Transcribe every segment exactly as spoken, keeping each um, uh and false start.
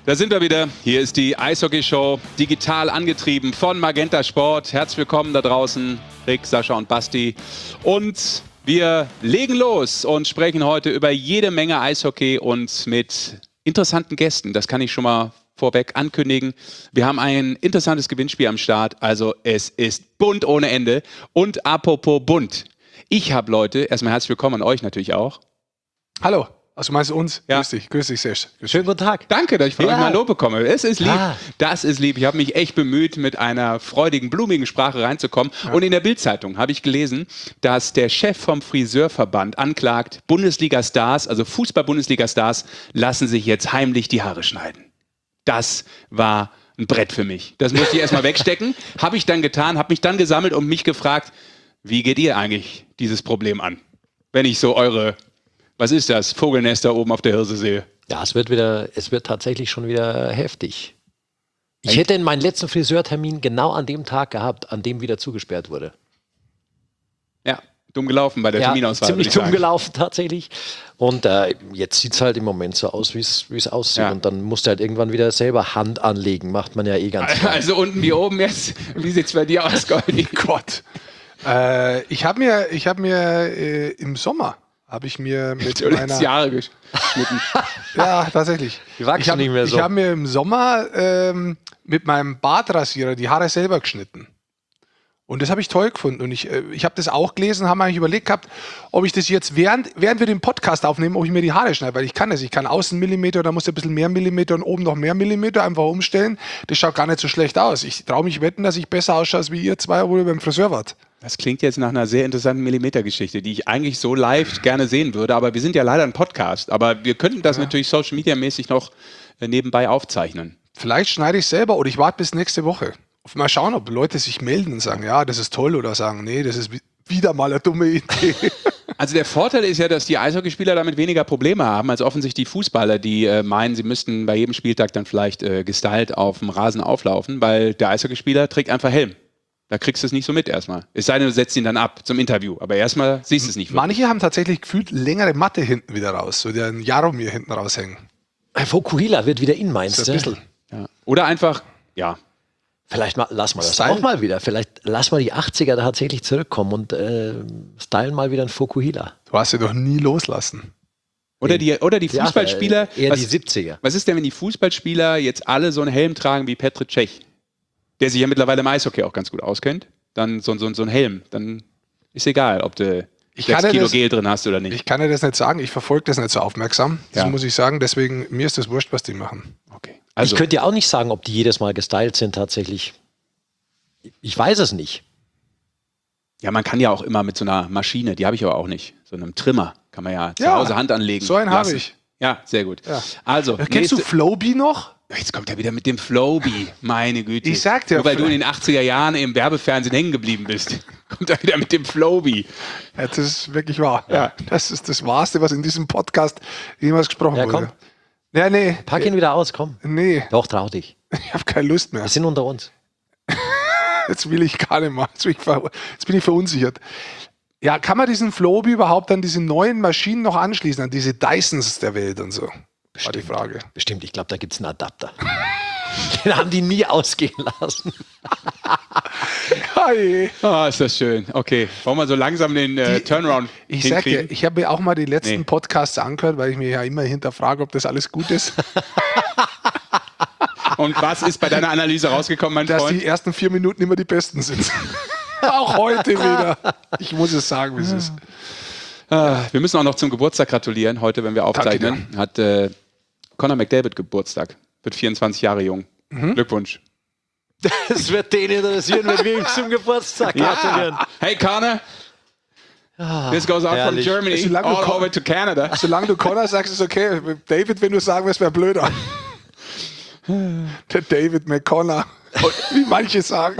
Da sind wir wieder. Hier ist die Eishockey-Show, digital angetrieben von Magenta Sport. Herzlich willkommen da draußen, Rick, Sascha und Basti. Und wir legen los und sprechen heute über jede Menge Eishockey und mit interessanten Gästen. Das kann ich schon mal vorweg ankündigen. Wir haben ein interessantes Gewinnspiel am Start. Also es ist bunt ohne Ende. Und apropos bunt. Ich habe Leute, erstmal herzlich willkommen an euch natürlich auch. Hallo. Also meinst du uns? Ja. Grüß dich, grüß dich, Sesh. Schönen guten Tag. Danke, dass ich von Ja. euch mal Lob bekomme. Es ist lieb. Ah. Das ist lieb. Ich habe mich echt bemüht, mit einer freudigen, blumigen Sprache reinzukommen. Ja. Und in der Bild-Zeitung habe ich gelesen, dass der Chef vom Friseurverband anklagt, Bundesliga-Stars, also Fußball-Bundesliga-Stars, lassen sich jetzt heimlich die Haare schneiden. Das war ein Brett für mich. Das musste ich erstmal wegstecken. Habe ich dann getan, habe mich dann gesammelt und mich gefragt, wie geht ihr eigentlich dieses Problem an? Wenn ich so eure... Was ist das? Vogelnester oben auf der Hirse sehe. Ja, es wird wieder, es wird tatsächlich schon wieder heftig. Ich hätte meinen letzten Friseurtermin genau an dem Tag gehabt, an dem wieder zugesperrt wurde. Ja, dumm gelaufen bei der Ja, Terminauswahl. ziemlich würde ich dumm sagen. gelaufen tatsächlich. Und äh, jetzt sieht es halt im Moment so aus, wie es aussieht. Ja. Und dann musst du halt irgendwann wieder selber Hand anlegen. Macht man ja eh ganz gerne. Also unten wie oben jetzt. Wie sieht es bei dir aus, Goldi? Gott. Äh, ich habe mir, ich hab mir äh, im Sommer habe ich mir mit Du meiner... hast Jahre geschnitten. Ja, tatsächlich. Die wachsen ich hab, nicht mehr so. Ich habe mir im Sommer ähm, mit meinem Bartrasierer die Haare selber geschnitten. Und das habe ich toll gefunden. Und ich, äh, ich habe das auch gelesen, haben eigentlich überlegt gehabt, ob ich das jetzt, während, während wir den Podcast aufnehmen, ob ich mir die Haare schneide. Weil ich kann das. Ich kann außen Millimeter, da muss ich ein bisschen mehr Millimeter und oben noch mehr Millimeter einfach umstellen. Das schaut gar nicht so schlecht aus. Ich traue mich wetten, dass ich besser ausschaue, als wie ihr zwei, obwohl ihr beim Friseur wart. Das klingt jetzt nach einer sehr interessanten Millimetergeschichte, die ich eigentlich so live gerne sehen würde. Aber wir sind ja leider ein Podcast. Aber wir könnten das ja. natürlich Social Media mäßig noch äh, nebenbei aufzeichnen. Vielleicht schneide ich selber oder ich warte bis nächste Woche. Mal schauen, ob Leute sich melden und sagen, ja, das ist toll, oder sagen, nee, das ist wieder mal eine dumme Idee. Also der Vorteil ist ja, dass die Eishockeyspieler damit weniger Probleme haben als offensichtlich die Fußballer, die äh, meinen, sie müssten bei jedem Spieltag dann vielleicht äh, gestylt auf dem Rasen auflaufen, weil der Eishockeyspieler trägt einfach Helm. Da kriegst du es nicht so mit erstmal. Es sei denn, du setzt ihn dann ab zum Interview. Aber erstmal siehst du es nicht. Manche wirklich. Haben tatsächlich gefühlt längere Matte hinten wieder raus, so der Jaromir hinten raushängen. Fukuhila wird wieder in, meinst so ein du? bisschen. Ja. Oder einfach, ja. Vielleicht mal, lass mal das Style. auch mal wieder. Vielleicht lass mal die achtziger da tatsächlich zurückkommen und äh, stylen mal wieder ein Fukuhila. Du hast sie doch nie loslassen. Oder die, oder die Ja, Fußballspieler. eher was, die siebziger. Was ist denn, wenn die Fußballspieler jetzt alle so einen Helm tragen wie Petr Cech, der sich ja mittlerweile im Eishockey auch ganz gut auskennt? Dann so, so, so ein Helm. Dann ist egal, ob du Ich sechs kann Kilo das, Gel drin hast oder nicht. Ich kann dir das nicht sagen, ich verfolge das nicht so aufmerksam. Das Ja. muss ich sagen, deswegen, mir ist das wurscht, was die machen. Okay. Also, ich könnte ja auch nicht sagen, ob die jedes Mal gestylt sind tatsächlich. Ich weiß es nicht. ja, man kann ja auch immer mit so einer Maschine, die habe ich aber auch nicht, so einem Trimmer, kann man ja zu Ja, Hause Hand anlegen. so einen habe lassen. ich. Ja, sehr gut. Ja. Also, Kennst du nächste- Flowbee noch? Jetzt kommt er wieder mit dem Flowbee, meine Güte. Ich sag dir, Nur weil du in den achtziger Jahren im Werbefernsehen hängen geblieben bist, kommt er wieder mit dem Flowbee. Ja, das ist wirklich wahr. Ja. Das ist das Wahrste, was in diesem Podcast jemals gesprochen Ja, wurde. komm. Ja, nee. Pack ihn wieder aus, komm. Nee, Doch, trau dich. ich habe keine Lust mehr. Wir sind unter uns. Jetzt will ich gar nicht mehr. Jetzt bin ich, ver jetzt bin ich verunsichert. Ja, kann man diesen Flowbee überhaupt an diese neuen Maschinen noch anschließen, an diese Dysons der Welt und so? War die Frage. Bestimmt, ich glaube, da gibt es einen Adapter. Den haben die nie ausgehen lassen. Hey. Ah, ist das schön. Okay, wollen wir so langsam den äh, Die- Turnaround Ich sag dir, hinkriegen? ich habe mir auch mal die letzten Nee. Podcasts angehört, weil ich mir ja immer hinterfrage, ob das alles gut ist. Und was ist bei deiner Analyse rausgekommen, mein Dass Freund? die ersten vier Minuten immer die besten sind. Auch heute wieder. Ich muss es sagen, wie es ist. Ah, wir müssen auch noch zum Geburtstag gratulieren, heute, wenn wir aufzeichnen. Hat äh, Conor McDavid Geburtstag. Wird vierundzwanzig Jahre jung. Mhm. Glückwunsch. Es wird den interessieren, wenn wir ihm zum Geburtstag gratulieren. Hey Conor, this goes out herrlich. from Germany Solange du all Con- over to Canada. Solange du Connor sagst, ist okay. David, wenn du sagen wirst, wäre blöder. Der David McConnor. Wie manche sagen.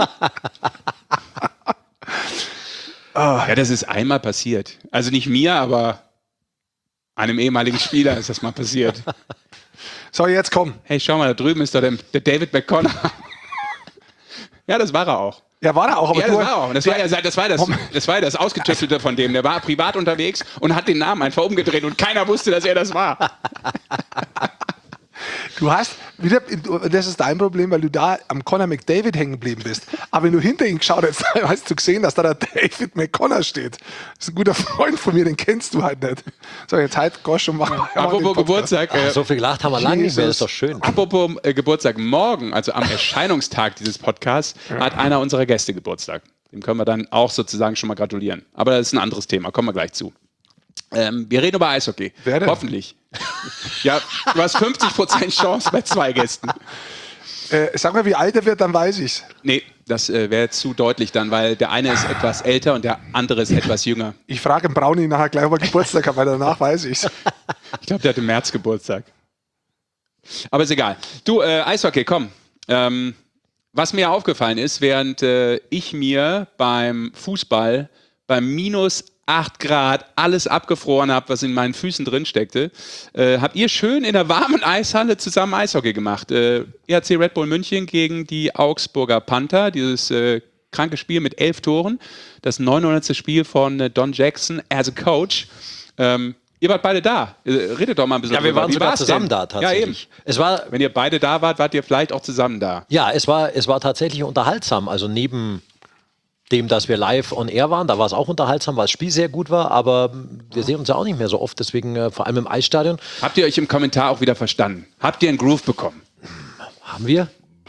Ja, das ist einmal passiert. Also nicht mir, aber einem ehemaligen Spieler ist das mal passiert. So, jetzt komm. Hey, schau mal, da drüben ist doch der, der David McConnor. Ja, das war er auch. Ja, war er auch. Aber Ja, das du, war er auch. Das war ja das, war das, das, war das Ausgetüftelte von dem. Der war privat unterwegs und hat den Namen einfach umgedreht und keiner wusste, dass er das war. Du hast wieder, das ist dein Problem, weil du da am Conor McDavid hängen geblieben bist. Aber wenn du hinter ihn geschaut hast, hast du gesehen, dass da der David McConnor steht. Das ist ein guter Freund von mir, den kennst du halt nicht. So, jetzt halt Gosch und mach mal. Apropos Geburtstag. Äh, Ach, so viel gelacht haben wir lange nicht mehr, das ist doch schön. Apropos äh, Geburtstag, morgen, also am Erscheinungstag dieses Podcasts, hat einer unserer Gäste Geburtstag. Dem können wir dann auch sozusagen schon mal gratulieren. Aber das ist ein anderes Thema, kommen wir gleich zu. Ähm, wir reden über Eishockey. Wer denn? Hoffentlich. Ja, du hast fünfzig Prozent Chance bei zwei Gästen. Äh, sag mal, wie alt er wird, dann weiß ich's. Nee, das äh, wäre zu deutlich dann, weil der eine ist etwas älter und der andere ist etwas jünger. Ich frage den Brownie nachher gleich, ob er Geburtstag hat, weil danach weiß ich's. Ich glaube, der hat im März Geburtstag. Aber ist egal. Du, äh, Eishockey, komm. Ähm, was mir aufgefallen ist, während äh, ich mir beim Fußball beim minus acht Grad alles abgefroren habe, was in meinen Füßen drin steckte, äh, habt ihr schön in der warmen Eishalle zusammen Eishockey gemacht. Äh, E H C Red Bull München gegen die Augsburger Panther, dieses äh, kranke Spiel mit elf Toren, das neunhundertste Spiel von äh, Don Jackson as a Coach. Ähm, ihr wart beide da. Äh, redet doch mal ein bisschen Ja, wir drüber. waren Wie sogar war's zusammen denn? da tatsächlich. Ja, eben. Es war, Wenn ihr beide da wart, wart ihr vielleicht auch zusammen da. ja, es war, es war tatsächlich unterhaltsam. Also neben dem, dass wir live on air waren, da war es auch unterhaltsam, weil das Spiel sehr gut war, aber wir sehen uns ja auch nicht mehr so oft, deswegen äh, vor allem im Eisstadion. Habt ihr euch im Kommentar auch wieder verstanden? Habt ihr einen Groove bekommen? Haben wir?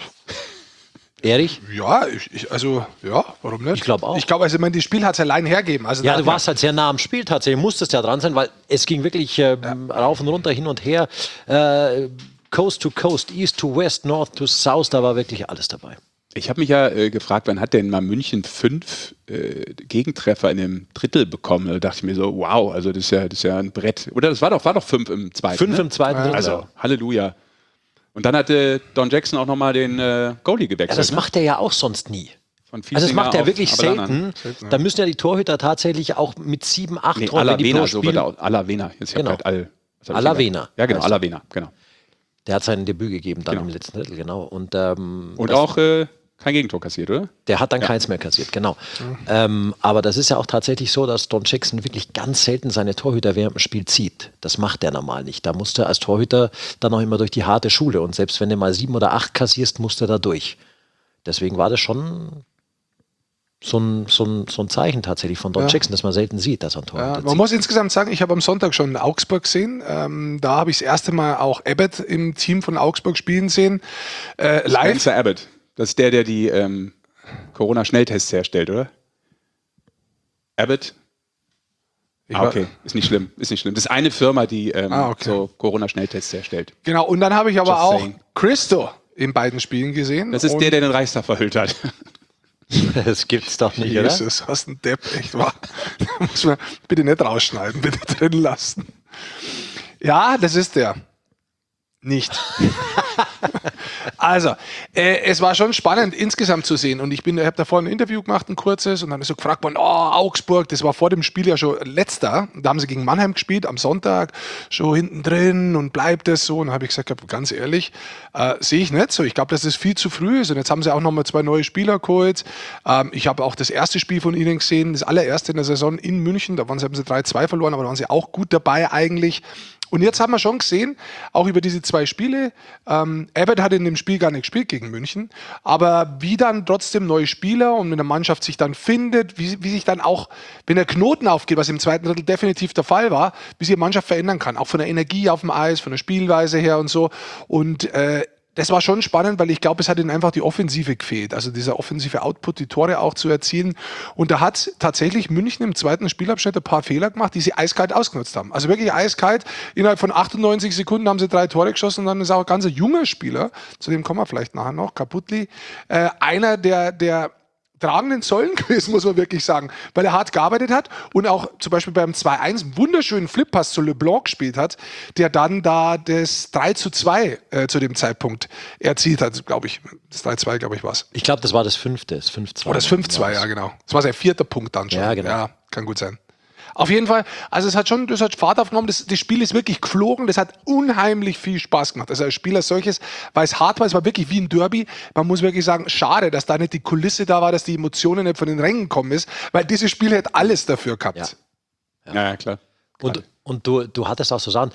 Erich? Ja, ich, ich, also, ja, warum nicht? Ich glaube auch. Ich glaube, also, ich meine, das Spiel hat es allein hergeben. Also, Ja, da du warst halt sehr nah am Spiel tatsächlich, musstest ja dran sein, weil es ging wirklich äh, rauf und runter, hin und her, äh, Coast to Coast, East to West, North to South, da war wirklich alles dabei. Ich habe mich ja äh, gefragt, wann hat denn mal München fünf äh, Gegentreffer in dem Drittel bekommen? Da dachte ich mir so, wow, also das ist ja, das ist ja ein Brett. Oder das war doch, war doch fünf im zweiten. Fünf ne? im zweiten Drittel. Also, Halleluja. Und dann hatte Don Jackson auch nochmal den äh, Goalie gewechselt. Ja, das ne? macht er ja auch sonst nie. Von Also das macht er auf wirklich Abelanan. selten. Da müssen ja die Torhüter tatsächlich auch mit sieben, acht Nee, Toren, wenn die Alavena, pro so Spiel, wird er. Alavena. Jetzt Genau. halt Al, was hab ich Alavena. gesagt? Ja, genau, Heißt er. Alavena, genau. der hat sein Debüt gegeben dann Genau. im letzten Drittel, genau. Und, ähm, Und das, auch äh, kein Gegentor kassiert, oder? der hat dann keins mehr kassiert, genau. Ähm, aber das ist ja auch tatsächlich so, dass Don Jackson wirklich ganz selten seine Torhüter während dem Spiel zieht. Das macht er normal nicht. Da musste er als Torhüter dann auch immer durch die harte Schule. Und selbst wenn du mal sieben oder acht kassierst, musste er da durch. Deswegen war das schon so ein, so ein, so ein Zeichen tatsächlich von Don Ja. Jackson, das man selten sieht, dass er ein Torhüter Ja, zieht. man muss insgesamt sagen, ich habe am Sonntag schon Augsburg gesehen. Ähm, da habe ich das erste Mal auch Abbott im Team von Augsburg spielen sehen. Äh, live. Spencer Abbott. Das ist der, der die ähm, Corona-Schnelltests herstellt, oder? Abbott? Ich Ah, war- okay. Ist nicht schlimm. Ist nicht schlimm. Das ist eine Firma, die ähm, Ah, okay. so Corona-Schnelltests herstellt. Genau, und dann habe ich aber Just auch saying. Christo in beiden Spielen gesehen. Das ist und der, der den Reichstag verhüllt hat. Das gibt's doch nicht, oder? Jesus, hast ein Depp, echt wahr. Da muss man bitte nicht rausschneiden, bitte drin lassen. Ja, das ist der. Nicht. Also, äh, es war schon spannend insgesamt zu sehen. Und ich bin, ich habe da vorhin ein Interview gemacht, ein kurzes, und dann ist so gefragt worden, oh, Augsburg, das war vor dem Spiel ja schon letzter. Da haben sie gegen Mannheim gespielt, am Sonntag, schon hinten drin und bleibt es so. Und dann habe ich gesagt, ganz ehrlich, äh, sehe ich nicht so. Ich glaube, dass das viel zu früh ist. Und jetzt haben sie auch nochmal zwei neue Spieler geholt. Ähm, ich habe auch das erste Spiel von ihnen gesehen, das allererste in der Saison in München. Da waren sie, haben sie drei zwei verloren, aber da waren sie auch gut dabei eigentlich. Und jetzt haben wir schon gesehen, auch über diese zwei Spiele, ähm, Abbott hat in dem Spiel gar nicht gespielt gegen München, aber wie dann trotzdem neue Spieler und mit der Mannschaft sich dann findet, wie, wie sich dann auch, wenn der Knoten aufgeht, was im zweiten Drittel definitiv der Fall war, wie sich die Mannschaft verändern kann, auch von der Energie auf dem Eis, von der Spielweise her und so. Und äh, das war schon spannend, weil ich glaube, es hat ihnen einfach die Offensive gefehlt. Also dieser offensive Output, die Tore auch zu erzielen. Und da hat tatsächlich München im zweiten Spielabschnitt ein paar Fehler gemacht, die sie eiskalt ausgenutzt haben. Also wirklich eiskalt. Innerhalb von achtundneunzig Sekunden haben sie drei Tore geschossen und dann ist auch ein ganz junger Spieler, zu dem kommen wir vielleicht nachher noch, Kaputli, äh, einer der, der tragenden Säulen gewesen, muss man wirklich sagen, weil er hart gearbeitet hat und auch zum Beispiel beim zwei eins einen wunderschönen Flippass zu LeBlanc gespielt hat, der dann da das drei zu zwei äh, zu dem Zeitpunkt erzielt hat, glaube ich. Das drei zwei, glaube ich, war es. Ich glaube, das war das fünfte, das fünf zwei. Oder das fünf zwei, ja, genau. Das war sein vierter Punkt dann schon. Ja, genau. Ja, kann gut sein. Auf jeden Fall, also es hat schon, das hat Fahrt aufgenommen, das, das Spiel ist wirklich geflogen, das hat unheimlich viel Spaß gemacht. Also als Spiel als solches, weil es hart war, es war wirklich wie ein Derby. Man muss wirklich sagen, schade, dass da nicht die Kulisse da war, dass die Emotionen nicht von den Rängen gekommen ist, weil dieses Spiel hätte alles dafür gehabt. Ja. Ja, ja klar. Und, und du, du hattest auch so Sachen,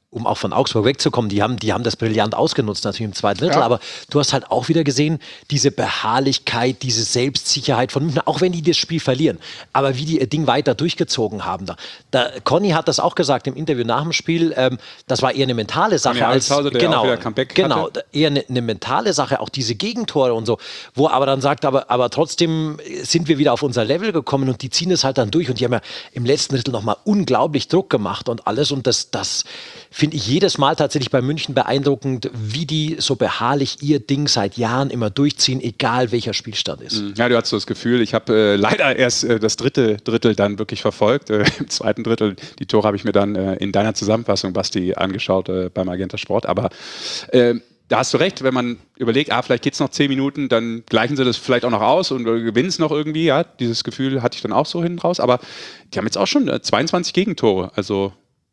um auch von Augsburg wegzukommen, die haben, die haben das brillant ausgenutzt, natürlich im zweiten Drittel, Ja. aber du hast halt auch wieder gesehen, diese Beharrlichkeit, diese Selbstsicherheit von München, auch wenn die das Spiel verlieren, aber wie die ihr Ding weiter durchgezogen haben. Da, da Conny hat das auch gesagt im Interview nach dem Spiel, ähm, das war eher eine mentale Sache. Conny als Alshauser, der genau, auch wieder Comeback genau, hatte. eher eine, eine mentale Sache, auch diese Gegentore und so, wo er aber dann sagt, aber, aber trotzdem sind wir wieder auf unser Level gekommen und die ziehen es halt dann durch und die haben ja im letzten Drittel nochmal unglaublich Druck gemacht und alles und das, das finde ich jedes Mal tatsächlich bei München beeindruckend, wie die so beharrlich ihr Ding seit Jahren immer durchziehen, egal welcher Spielstand ist. Ja, du hast so das Gefühl, ich habe äh, leider erst äh, das dritte Drittel dann wirklich verfolgt. Äh, Im zweiten Drittel, die Tore habe ich mir dann äh, in deiner Zusammenfassung, Basti, angeschaut äh, beim Magenta Sport. Aber äh, da hast du recht, wenn man überlegt, ah, vielleicht geht es noch zehn Minuten, dann gleichen sie das vielleicht auch noch aus und gewinnen es noch irgendwie. Ja, dieses Gefühl hatte ich dann auch so hinten raus. Aber die haben jetzt auch schon äh, zweiundzwanzig Gegentore. Also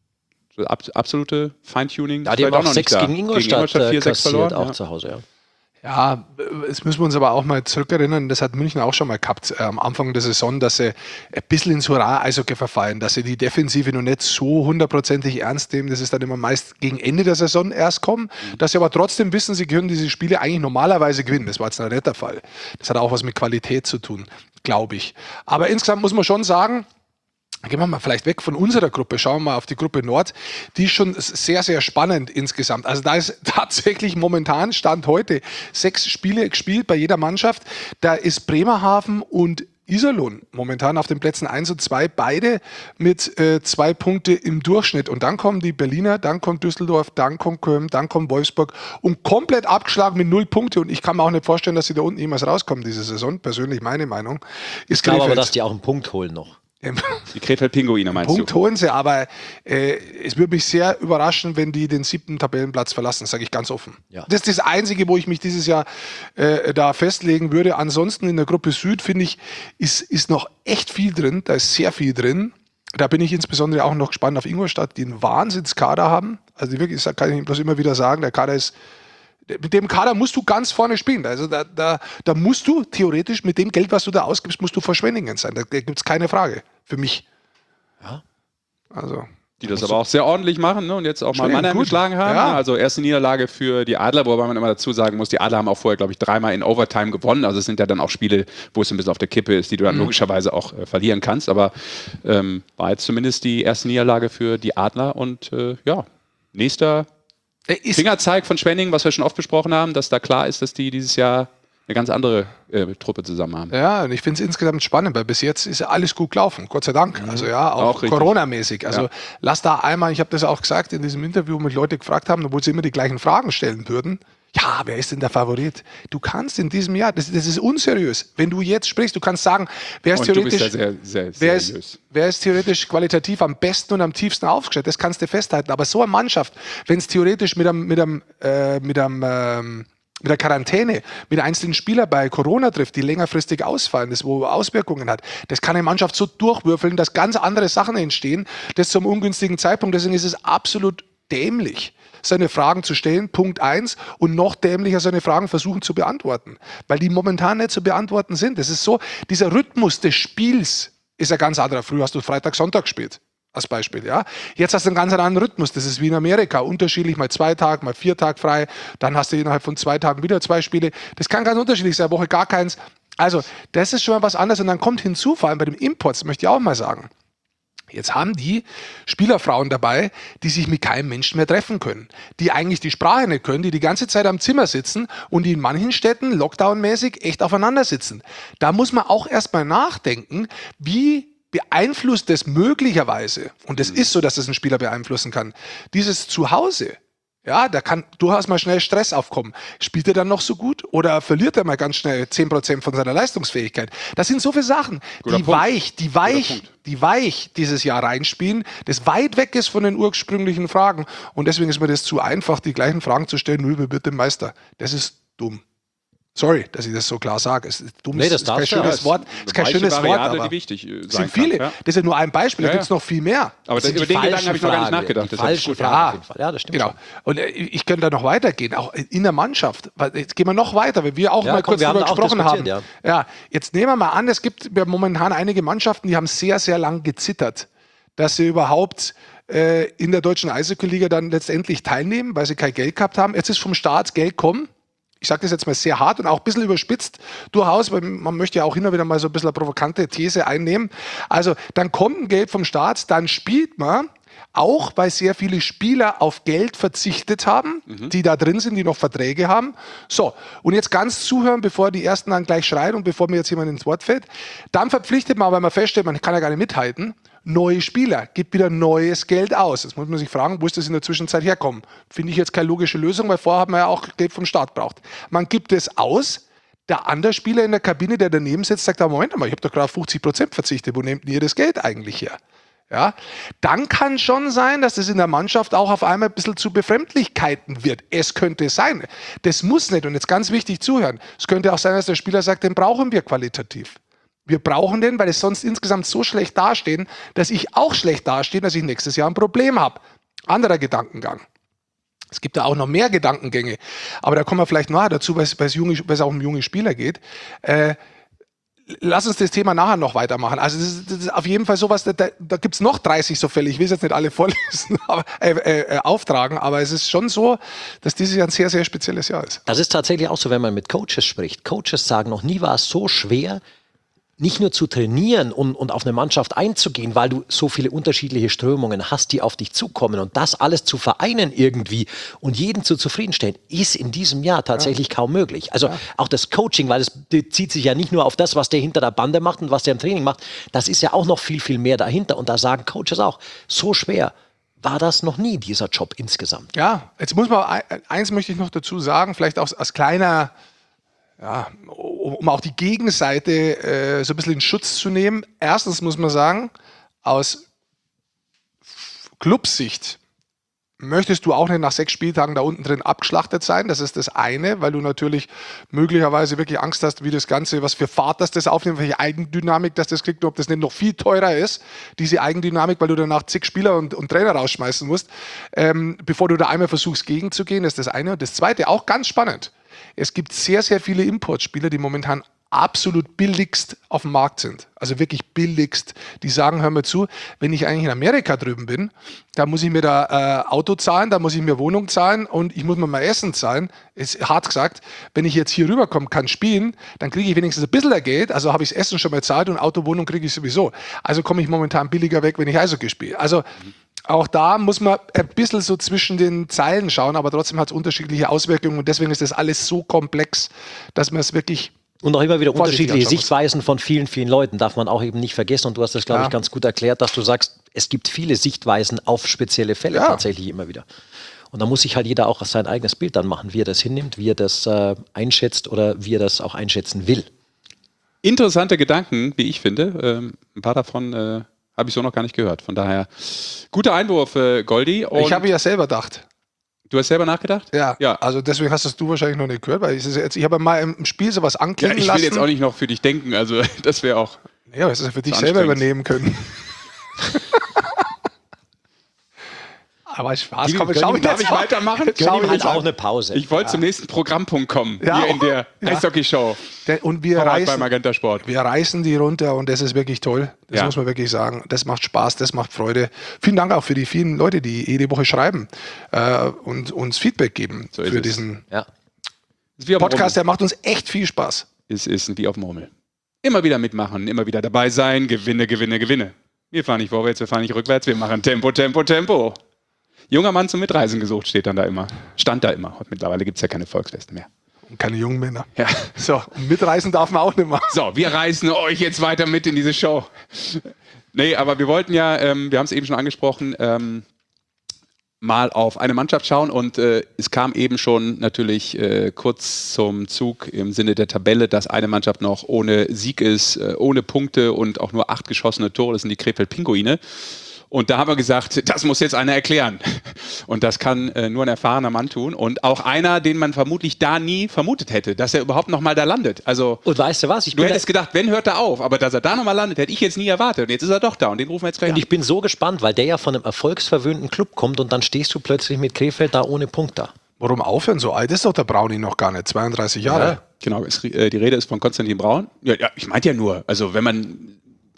so ab, absolute Feintuning. Ja, die haben vielleicht auch noch sechs nicht da. gegen Ingolstadt, vier äh, sechs kassiert, verloren. auch Ja. zu Hause, ja. Ja, jetzt müssen wir uns aber auch mal zurückerinnern, das hat München auch schon mal gehabt äh, am Anfang der Saison, dass sie ein bisschen ins Hurra-Eishockey verfallen, dass sie die Defensive noch nicht so hundertprozentig ernst nehmen, das ist dann immer meist gegen Ende der Saison erst kommen, dass sie aber trotzdem wissen, sie können diese Spiele eigentlich normalerweise gewinnen. Das war jetzt noch nicht der Fall. Das hat auch was mit Qualität zu tun, glaube ich. Aber insgesamt muss man schon sagen, gehen wir mal vielleicht weg von unserer Gruppe, schauen wir mal auf die Gruppe Nord. Die ist schon sehr, sehr spannend insgesamt. Also da ist tatsächlich momentan, Stand heute, sechs Spiele gespielt bei jeder Mannschaft. Da ist Bremerhaven und Iserlohn momentan auf den Plätzen eins und zwei, beide mit äh, zwei Punkte im Durchschnitt. Und dann kommen die Berliner, dann kommt Düsseldorf, dann kommt Köln, dann kommt Wolfsburg und komplett abgeschlagen mit null Punkte. Und ich kann mir auch nicht vorstellen, dass sie da unten jemals rauskommen diese Saison. Persönlich meine Meinung. Ist Ich glaube aber, Krefeld. dass die auch einen Punkt holen noch. Die Krefeld-Pinguine meinst Punkt du? holen sie, aber äh, es würde mich sehr überraschen, wenn die den siebten Tabellenplatz verlassen, sage ich ganz offen. Ja. Das ist das Einzige, wo ich mich dieses Jahr äh, da festlegen würde. Ansonsten in der Gruppe Süd, finde ich, ist, ist noch echt viel drin, da ist sehr viel drin. Da bin ich insbesondere auch noch gespannt auf Ingolstadt, die einen Wahnsinnskader haben. Also die wirklich, das kann ich bloß immer wieder sagen, der Kader ist mit dem Kader musst du ganz vorne spielen. Also da, da, da musst du theoretisch mit dem Geld, was du da ausgibst, musst du verschwendigend sein. Da gibt es keine Frage für mich. Ja. Also, Die das aber auch sehr ordentlich machen, ne? Und jetzt auch mal Schön, Mannheim gut. geschlagen haben. Ja. Also erste Niederlage für die Adler, wobei man immer dazu sagen muss, die Adler haben auch vorher, glaube ich, dreimal in Overtime gewonnen. Also es sind ja dann auch Spiele, wo es ein bisschen auf der Kippe ist, die du dann Mhm. logischerweise auch äh, verlieren kannst. Aber ähm, war jetzt zumindest die erste Niederlage für die Adler. Und äh, ja, nächster er ist Fingerzeig von Schwenning, was wir schon oft besprochen haben, dass da klar ist, dass die dieses Jahr eine ganz andere äh, Truppe zusammen haben. Ja, und ich finde es insgesamt spannend, weil bis jetzt ist ja alles gut gelaufen, Gott sei Dank. Also ja, auch, Auch richtig. Corona-mäßig. Also Ja. lass da einmal, ich habe das auch gesagt in diesem Interview, mit Leute gefragt haben, obwohl sie immer die gleichen Fragen stellen würden. Ja, wer ist denn der Favorit? Du kannst in diesem Jahr, das, das ist unseriös. Wenn du jetzt sprichst, du kannst sagen, wer ist Und du bist theoretisch, ja sehr, sehr wer, seriös. ist, wer ist theoretisch qualitativ am besten und am tiefsten aufgestellt? Das kannst du festhalten. Aber so eine Mannschaft, wenn es theoretisch mit einem, mit einem, äh, mit einem ähm, mit der Quarantäne, mit einzelnen Spielern bei Corona trifft, die längerfristig ausfallen, das wo Auswirkungen hat. Das kann eine Mannschaft so durchwürfeln, dass ganz andere Sachen entstehen, das zum ungünstigen Zeitpunkt. Deswegen ist es absolut dämlich, seine Fragen zu stellen, Punkt eins, und noch dämlicher seine Fragen versuchen zu beantworten, weil die momentan nicht zu beantworten sind. Das ist so, dieser Rhythmus des Spiels ist ein ganz anderer. Früher hast du Freitag, Sonntag gespielt. Als Beispiel, ja. Jetzt hast du einen ganz anderen Rhythmus. Das ist wie in Amerika. Unterschiedlich, mal zwei Tage, mal vier Tage frei. Dann hast du innerhalb von zwei Tagen wieder zwei Spiele. Das kann ganz unterschiedlich sein. Eine Woche gar keins. Also, das ist schon mal was anderes. Und dann kommt hinzu, vor allem bei dem Import, das möchte ich auch mal sagen. Jetzt haben die Spielerfrauen dabei, die sich mit keinem Menschen mehr treffen können. Die eigentlich die Sprache nicht können, die die ganze Zeit am Zimmer sitzen und die in manchen Städten lockdownmäßig echt aufeinander sitzen. Da muss man auch erstmal nachdenken, wie beeinflusst das möglicherweise, und es ist so, dass das ein Spieler beeinflussen kann, dieses Zuhause. Ja, da kann durchaus mal schnell Stress aufkommen. Spielt er dann noch so gut oder verliert er mal ganz schnell zehn Prozent von seiner Leistungsfähigkeit? Das sind so viele Sachen, Guter die Punkt. weich, die weich, Punkt. die weich dieses Jahr reinspielen, das weit weg ist von den ursprünglichen Fragen. Und deswegen ist mir das zu einfach, die gleichen Fragen zu stellen, nur wer wird der Meister? Das ist dumm. Sorry, dass ich das so klar sage. Es ist dumm, Nee, das ist kein darfst du, schönes Ja, Wort. ist ist kein eine schönes weiche Wort, Variable, aber die wichtig äh, es sein sind viele. kann. Ja. Das ist ja nur ein Beispiel, Ja, da gibt es ja. noch viel mehr. Aber Das sind über die den Gedanken falschen habe ich noch gar nicht Fragen, nachgedacht. die Deshalb falschen gut. Fragen. Ja, auf jeden Fall. Ja, das stimmt genau. schon. Und äh, ich könnte da noch weitergehen, auch in der Mannschaft. Weil jetzt gehen wir noch weiter, weil wir auch Ja, mal komm, kurz wir haben darüber da auch gesprochen haben. diskutiert, Ja. Jetzt nehmen wir mal an, es gibt ja momentan einige Mannschaften, die haben sehr, sehr lang gezittert. dass sie überhaupt äh, in der deutschen Eishockey-Liga dann letztendlich teilnehmen, weil sie kein Geld gehabt haben. Jetzt ist vom Staat Geld kommen. Ich sage das jetzt mal sehr hart und auch ein bisschen überspitzt durchaus, weil man möchte ja auch immer wieder mal so ein bisschen eine provokante These einnehmen. Also dann kommt ein Geld vom Staat, dann spielt man, auch weil sehr viele Spieler auf Geld verzichtet haben, mhm. die da drin sind, die noch Verträge haben. So, und jetzt ganz zuhören, bevor die Ersten dann gleich schreien und bevor mir jetzt jemand ins Wort fällt. Dann verpflichtet man, weil man feststellt, man kann ja gar nicht mithalten, neue Spieler, gibt wieder neues Geld aus. Jetzt muss man sich fragen, wo ist das in der Zwischenzeit herkommen? Finde ich jetzt keine logische Lösung, weil vorher hat man ja auch Geld vom Staat braucht. Man gibt es aus. Der andere Spieler in der Kabine, der daneben sitzt, sagt, Moment mal, ich habe doch gerade fünfzig Prozent verzichtet, wo nehmt ihr das Geld eigentlich her? Ja, dann kann schon sein, dass es in der Mannschaft auch auf einmal ein bisschen zu Befremdlichkeiten wird. Es könnte sein. Das muss nicht. Und jetzt ganz wichtig zuhören. Es könnte auch sein, dass der Spieler sagt, den brauchen wir qualitativ. Wir brauchen den, weil es sonst insgesamt so schlecht dastehen, dass ich auch schlecht dastehe, dass ich nächstes Jahr ein Problem habe. Anderer Gedankengang. Es gibt da auch noch mehr Gedankengänge. Aber da kommen wir vielleicht nachher dazu, weil es, weil es, junge, weil es auch um junge Spieler geht. Äh, Lass uns das Thema nachher noch weitermachen. Also das ist, das ist auf jeden Fall sowas, da, da gibt es noch dreißig so Fälle. Ich will es jetzt nicht alle vorlesen, aber, äh, äh, auftragen, aber es ist schon so, dass dieses Jahr ein sehr, sehr spezielles Jahr ist. Das ist tatsächlich auch so, wenn man mit Coaches spricht. Coaches sagen, noch nie war es so schwer, nicht nur zu trainieren und, und auf eine Mannschaft einzugehen, weil du so viele unterschiedliche Strömungen hast, die auf dich zukommen, und das alles zu vereinen irgendwie und jeden zu zufriedenstellen, ist in diesem Jahr tatsächlich ja. kaum möglich. Also ja. auch das Coaching, weil es bezieht sich ja nicht nur auf das, was der hinter der Bande macht und was der im Training macht, das ist ja auch noch viel, viel mehr dahinter, und da sagen Coaches auch, so schwer war das noch nie, dieser Job insgesamt. Ja, jetzt muss man, eins möchte ich noch dazu sagen, vielleicht auch als kleiner, ja, um auch die Gegenseite äh, so ein bisschen in Schutz zu nehmen. Erstens muss man sagen, aus Clubsicht möchtest du auch nicht nach sechs Spieltagen da unten drin abgeschlachtet sein. Das ist das eine, weil du natürlich möglicherweise wirklich Angst hast, wie das Ganze, was für Fahrt das das aufnimmt, welche Eigendynamik das das kriegt, ob das nicht noch viel teurer ist, diese Eigendynamik, weil du danach zig Spieler und, und Trainer rausschmeißen musst, ähm, bevor du da einmal versuchst gegenzugehen. Das ist das eine. Und das zweite, auch ganz spannend. Es gibt sehr, sehr viele Importspieler, die momentan absolut billigst auf dem Markt sind. Also wirklich billigst. Die sagen, hör mir zu, wenn ich eigentlich in Amerika drüben bin, da muss ich mir da äh, Auto zahlen, da muss ich mir Wohnung zahlen und ich muss mir mal Essen zahlen. Ist hart gesagt, wenn ich jetzt hier rüberkomme, kann spielen, dann kriege ich wenigstens ein bisschen Geld, also habe ich das Essen schon mal zahlt und Auto, Wohnung kriege ich sowieso. Also komme ich momentan billiger weg, wenn ich Eishockey spiele. Also auch da muss man ein bisschen so zwischen den Zeilen schauen, aber trotzdem hat es unterschiedliche Auswirkungen und deswegen ist das alles so komplex, dass man es wirklich... Und auch immer wieder unterschiedliche Sichtweisen von vielen, vielen Leuten darf man auch eben nicht vergessen. Und du hast das, glaube ja. ich, ganz gut erklärt, dass du sagst, es gibt viele Sichtweisen auf spezielle Fälle ja. tatsächlich immer wieder. Und da muss sich halt jeder auch sein eigenes Bild dann machen, wie er das hinnimmt, wie er das äh, einschätzt oder wie er das auch einschätzen will. Interessante Gedanken, wie ich finde. Ähm, ein paar davon äh, habe ich so noch gar nicht gehört. Von daher, guter Einwurf, äh, Goldi. Und ich habe ja selber gedacht. Du hast selber nachgedacht? Ja, ja. Also deswegen hast das du wahrscheinlich noch nicht gehört, weil ich, jetzt, ich habe mal im Spiel sowas anklingen lassen. Ja, ich will lassen. jetzt auch nicht noch für dich denken, also das wäre auch... Ja, das ist ja für dich selber übernehmen können. Aber Spaß, komm, schau Darf ich weitermachen? Schau halt auch eine Pause. Ich wollte ja. zum nächsten Programmpunkt kommen, ja, hier in der ja. Eishockey-Show. Und wir reißen, bei Magenta Sport. wir reißen die runter und das ist wirklich toll. Das ja. muss man wirklich sagen. Das macht Spaß, das macht Freude. Vielen Dank auch für die vielen Leute, die jede Woche schreiben äh, und uns Feedback geben so für diesen ja. Podcast. Der macht uns echt viel Spaß. Es ist wie auf dem Hummel. Immer wieder mitmachen, immer wieder dabei sein, Gewinne, Gewinne, Gewinne. Wir fahren nicht vorwärts, wir fahren nicht rückwärts, wir machen Tempo, Tempo, Tempo. Junger Mann zum Mitreisen gesucht, steht dann da immer. Stand da immer. Mittlerweile gibt es ja keine Volksfeste mehr. Und keine jungen Männer. Ja. So, mitreisen darf man auch nicht machen. So, wir reißen euch jetzt weiter mit in diese Show. Nee, aber wir wollten ja, ähm, wir haben es eben schon angesprochen, ähm, mal auf eine Mannschaft schauen und äh, es kam eben schon natürlich äh, kurz zum Zug im Sinne der Tabelle, dass eine Mannschaft noch ohne Sieg ist, äh, ohne Punkte und auch nur acht geschossene Tore, das sind die Krefeld-Pinguine. Und da haben wir gesagt, das muss jetzt einer erklären. Und das kann äh, nur ein erfahrener Mann tun. Und auch einer, den man vermutlich da nie vermutet hätte, dass er überhaupt noch mal da landet. Also, und weißt du was? Ich du hättest gedacht, wenn, hört er auf. Aber dass er da noch mal landet, hätte ich jetzt nie erwartet. Und jetzt ist er doch da. Und den rufen wir jetzt gleich und an. Ich bin so gespannt, weil der ja von einem erfolgsverwöhnten Club kommt und dann stehst du plötzlich mit Krefeld da ohne Punkt da. Warum aufhören? So alt ist doch der Brownie noch gar nicht. zweiunddreißig Jahre. Ja, genau, es, äh, die Rede ist von Konstantin Braun. Ja, ja, ich meinte ja nur, also wenn man...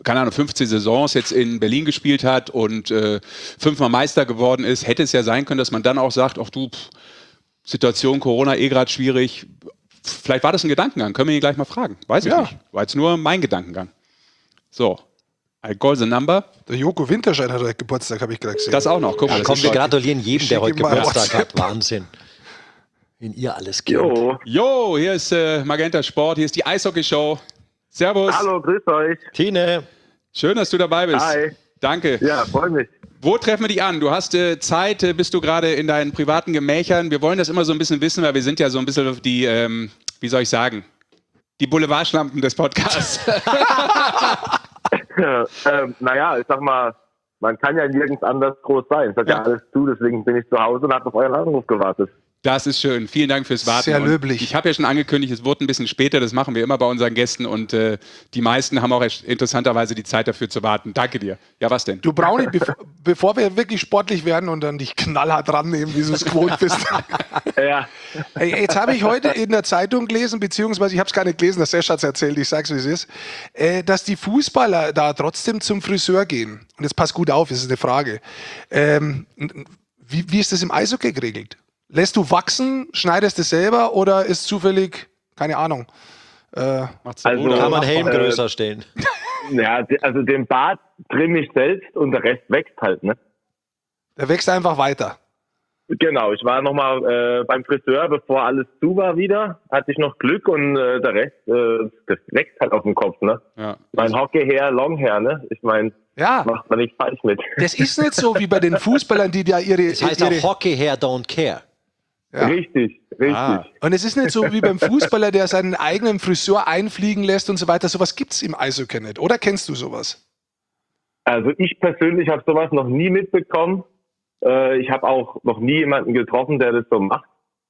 keine Ahnung, fünfzehn Saisons jetzt in Berlin gespielt hat und äh, fünfmal Meister geworden ist, hätte es ja sein können, dass man dann auch sagt, ach du, pff, Situation Corona eh gerade schwierig. Vielleicht war das ein Gedankengang, können wir ihn gleich mal fragen. Weiß ich Ja. nicht. War jetzt nur mein Gedankengang. So, I call the number. Der Joko Winterscheid hat heute Geburtstag, habe ich gerade gesehen. Das auch noch. Guck mal, das Komm, ist wir stark. gratulieren jedem, Ich der schick heute ihm mal Geburtstag WhatsApp. hat. Wahnsinn. Wenn ihr alles kennt. Jo, Jo, hier ist äh, Magenta Sport, hier ist die Eishockey-Show. Servus. hallo, grüß euch. Tine, Schön, dass du dabei bist. Hi. Danke. Ja, freue mich. Wo treffen wir dich an? Du hast äh, Zeit, äh, bist du gerade in deinen privaten Gemächern? Wir wollen das immer so ein bisschen wissen, weil wir sind ja so ein bisschen die, ähm, wie soll ich sagen, die Boulevardschlampen des Podcasts. ähm, naja, ich sag mal, man kann ja nirgends anders groß sein. Es hat ja, Ja. alles zu, deswegen bin ich zu Hause und habe auf euren Anruf gewartet. Das ist schön. Vielen Dank fürs Warten. Sehr Und löblich. ich habe ja schon angekündigt, es wird ein bisschen später. Das machen wir immer bei unseren Gästen. Und äh, die meisten haben auch echt interessanterweise die Zeit dafür zu warten. Danke dir. Ja, was denn? Du Brauni, bev bevor wir wirklich sportlich werden und dann dich knallhart rannehmen, wie du es gewohnt bist. Ja, Ey, jetzt habe ich heute in der Zeitung gelesen, beziehungsweise ich habe es gar nicht gelesen, der Sesh hat es erzählt, ich sag's wie es ist, äh, dass die Fußballer da trotzdem zum Friseur gehen. Und jetzt pass gut auf, das ist eine Frage. Ähm, wie, wie ist das im Eishockey geregelt? Lässt du wachsen, schneidest es selber oder ist zufällig, keine Ahnung, äh, Macht's Also- Bruder. kann man Äh, Helm größer stellen. ja, de- also den Bart trimme ich selbst und der Rest wächst halt, ne? der wächst einfach weiter. Genau, ich war nochmal äh, beim Friseur, bevor alles zu war wieder, hatte ich noch Glück und äh, der Rest, äh, das wächst halt auf dem Kopf, ne? Ja. Mein Hockey-Hair, Long-Hair, ne? Ich meine, Ja, macht man nichts falsch mit. das ist nicht so wie bei den Fußballern, die da ihre... Das heißt ihre auch Hockey Hair don't care. Ja. Richtig, richtig. Ah. Und es ist nicht so wie beim Fußballer, der seinen eigenen Friseur einfliegen lässt und so weiter. Sowas gibt es im Eishockey nicht. Oder kennst du sowas? Also ich persönlich habe sowas noch nie mitbekommen. Äh, ich habe auch noch nie jemanden getroffen, der das so macht.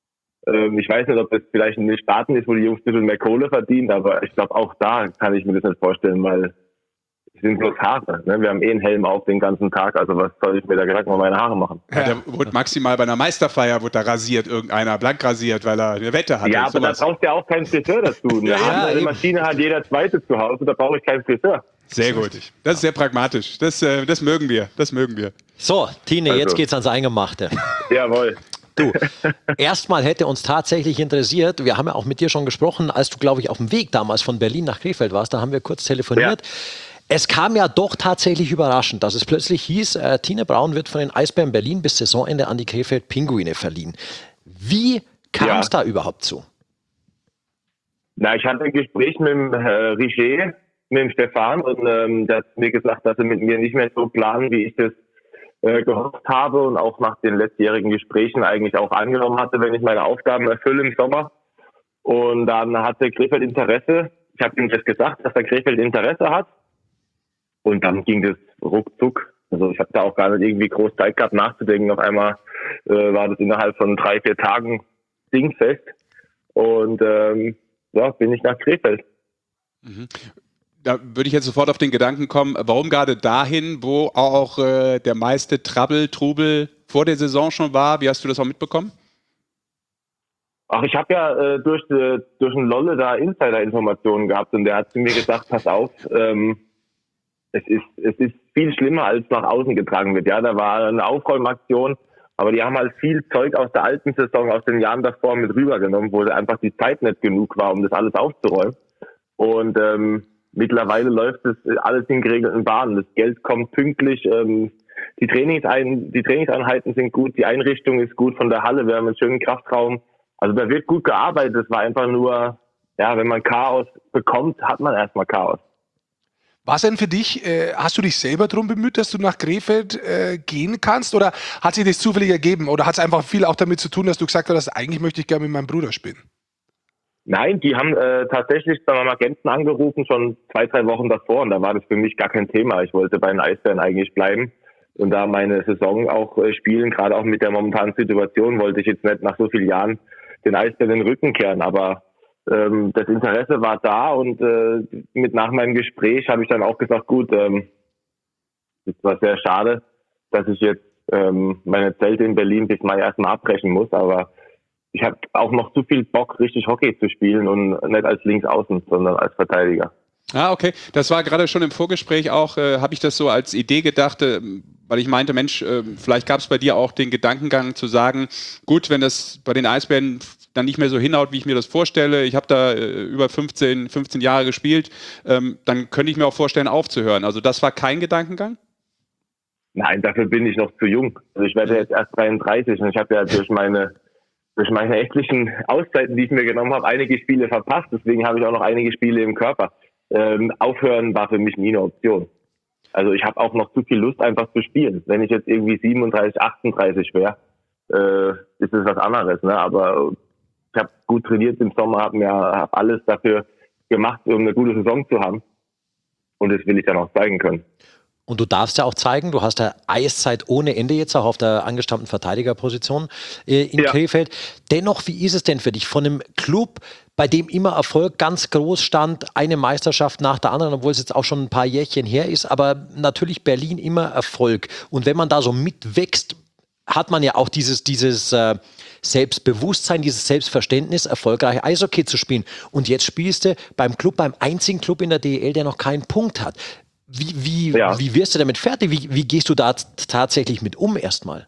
Ähm, ich weiß nicht, ob das vielleicht in den Staaten ist, wo die Jungs ein bisschen mehr Kohle verdienen, aber ich glaube auch da kann ich mir das nicht vorstellen, weil es sind bloß Haare. Ne? Wir haben eh einen Helm auf den ganzen Tag, also was soll ich mir da gerade mal meine Haare machen? Ja, der wurde maximal bei einer Meisterfeier wurde da rasiert, irgendeiner blank rasiert, weil er eine Wette hatte. Ja, aber da Sowas. brauchst du ja auch keinen Friseur dazu. Eine Ja, ja, eine eben. Maschine hat jeder Zweite zu Hause, da brauche ich keinen Friseur. Sehr gut. Das ist sehr pragmatisch. Das, äh, das mögen wir. Das mögen wir. So, Tine, Also. jetzt geht's ans Eingemachte. Jawohl. Du, erstmal hätte uns tatsächlich interessiert, wir haben ja auch mit dir schon gesprochen, als du, glaube ich, auf dem Weg damals von Berlin nach Krefeld warst, da haben wir kurz telefoniert. Es kam ja doch tatsächlich überraschend, dass es plötzlich hieß, äh, Tine Braun wird von den Eisbären Berlin bis Saisonende an die Krefeld Pinguine verliehen. Wie kam es Ja. da überhaupt zu? Na, ich hatte ein Gespräch mit dem äh, Riger, mit dem Stefan, und ähm, der hat mir gesagt, dass er mit mir nicht mehr so planen, wie ich das äh, gehofft habe und auch nach den letztjährigen Gesprächen eigentlich auch angenommen hatte, wenn ich meine Aufgaben erfülle im Sommer. Und dann hatte Krefeld Interesse. Ich habe ihm das gesagt, dass der Krefeld Interesse hat. Und dann ging das ruckzuck. Also ich habe da auch gar nicht irgendwie groß Zeit gehabt nachzudenken. Auf einmal äh, war das innerhalb von drei, vier Tagen dingfest. Und ähm, ja, bin ich nach Krefeld. Da würde ich jetzt sofort auf den Gedanken kommen, warum gerade dahin, wo auch äh, der meiste Trouble, Trubel vor der Saison schon war? Wie hast du das auch mitbekommen? Ach, ich habe ja äh, durch, äh, durch einen Lolle da Insider-Informationen gehabt und der hat zu mir gesagt, pass auf, ähm, es ist, es ist viel schlimmer, als nach außen getragen wird. Ja, da war eine Aufräumaktion, aber die haben halt viel Zeug aus der alten Saison, aus den Jahren davor mit rübergenommen, wo einfach die Zeit nicht genug war, um das alles aufzuräumen. Und ähm, mittlerweile läuft es alles in geregelten Bahnen. Das Geld kommt pünktlich, ähm, die, Trainingsein die Trainingseinheiten sind gut, die Einrichtung ist gut von der Halle, wir haben einen schönen Kraftraum. Also da wird gut gearbeitet. Es war einfach nur, ja, wenn man Chaos bekommt, hat man erstmal Chaos. Was denn für dich, äh, hast du dich selber darum bemüht, dass du nach Krefeld äh, gehen kannst oder hat sich das zufällig ergeben oder hat es einfach viel auch damit zu tun, dass du gesagt hast, eigentlich möchte ich gerne mit meinem Bruder spielen? Nein, die haben äh, tatsächlich bei meinem Agenten angerufen, schon zwei, drei Wochen davor, und da war das für mich gar kein Thema. Ich wollte bei den Eisbären eigentlich bleiben und da meine Saison auch äh, spielen, gerade auch mit der momentanen Situation, wollte ich jetzt nicht nach so vielen Jahren den Eisbären den Rücken kehren, aber ähm, das Interesse war da und äh, mit nach meinem Gespräch habe ich dann auch gesagt, gut, ähm, es war sehr schade, dass ich jetzt ähm, meine Zelte in Berlin bis Mai erstmal abbrechen muss, aber ich habe auch noch zu viel Bock, richtig Hockey zu spielen und nicht als Linksaußen, sondern als Verteidiger. Ah, okay. Das war gerade schon im Vorgespräch auch, äh, habe ich das so als Idee gedacht, äh, weil ich meinte, Mensch, äh, vielleicht gab es bei dir auch den Gedankengang zu sagen, gut, wenn das bei den Eisbären dann nicht mehr so hinhaut, wie ich mir das vorstelle, ich habe da äh, über fünfzehn, fünfzehn Jahre gespielt, ähm, dann könnte ich mir auch vorstellen, aufzuhören. Also das war kein Gedankengang? Nein, dafür bin ich noch zu jung. Also ich werde jetzt erst dreiunddreißig und ich habe ja durch meine durch meine etlichen Auszeiten, die ich mir genommen habe, einige Spiele verpasst. Deswegen habe ich auch noch einige Spiele im Körper. Ähm, aufhören war für mich nie eine Option. Also ich habe auch noch zu viel Lust, einfach zu spielen. Wenn ich jetzt irgendwie siebenunddreißig, achtunddreißig wäre, äh, ist es was anderes. Ne? Aber ich habe gut trainiert im Sommer, habe mir hab alles dafür gemacht, um eine gute Saison zu haben. Und das will ich dann auch zeigen können. Und du darfst ja auch zeigen, du hast ja Eiszeit ohne Ende jetzt auch auf der angestammten Verteidigerposition äh, in ja. Krefeld. Dennoch, wie ist es denn für dich von einem Club, bei dem immer Erfolg ganz groß stand, eine Meisterschaft nach der anderen, obwohl es jetzt auch schon ein paar Jährchen her ist, aber natürlich Berlin immer Erfolg. Und wenn man da so mitwächst, hat man ja auch dieses, dieses äh, Selbstbewusstsein, dieses Selbstverständnis, erfolgreich Eishockey zu spielen. Und jetzt spielst du beim Club, beim einzigen Club in der D E L, der noch keinen Punkt hat. Wie, wie, ja. wie wirst du damit fertig? Wie, wie gehst du da t- tatsächlich mit um erstmal?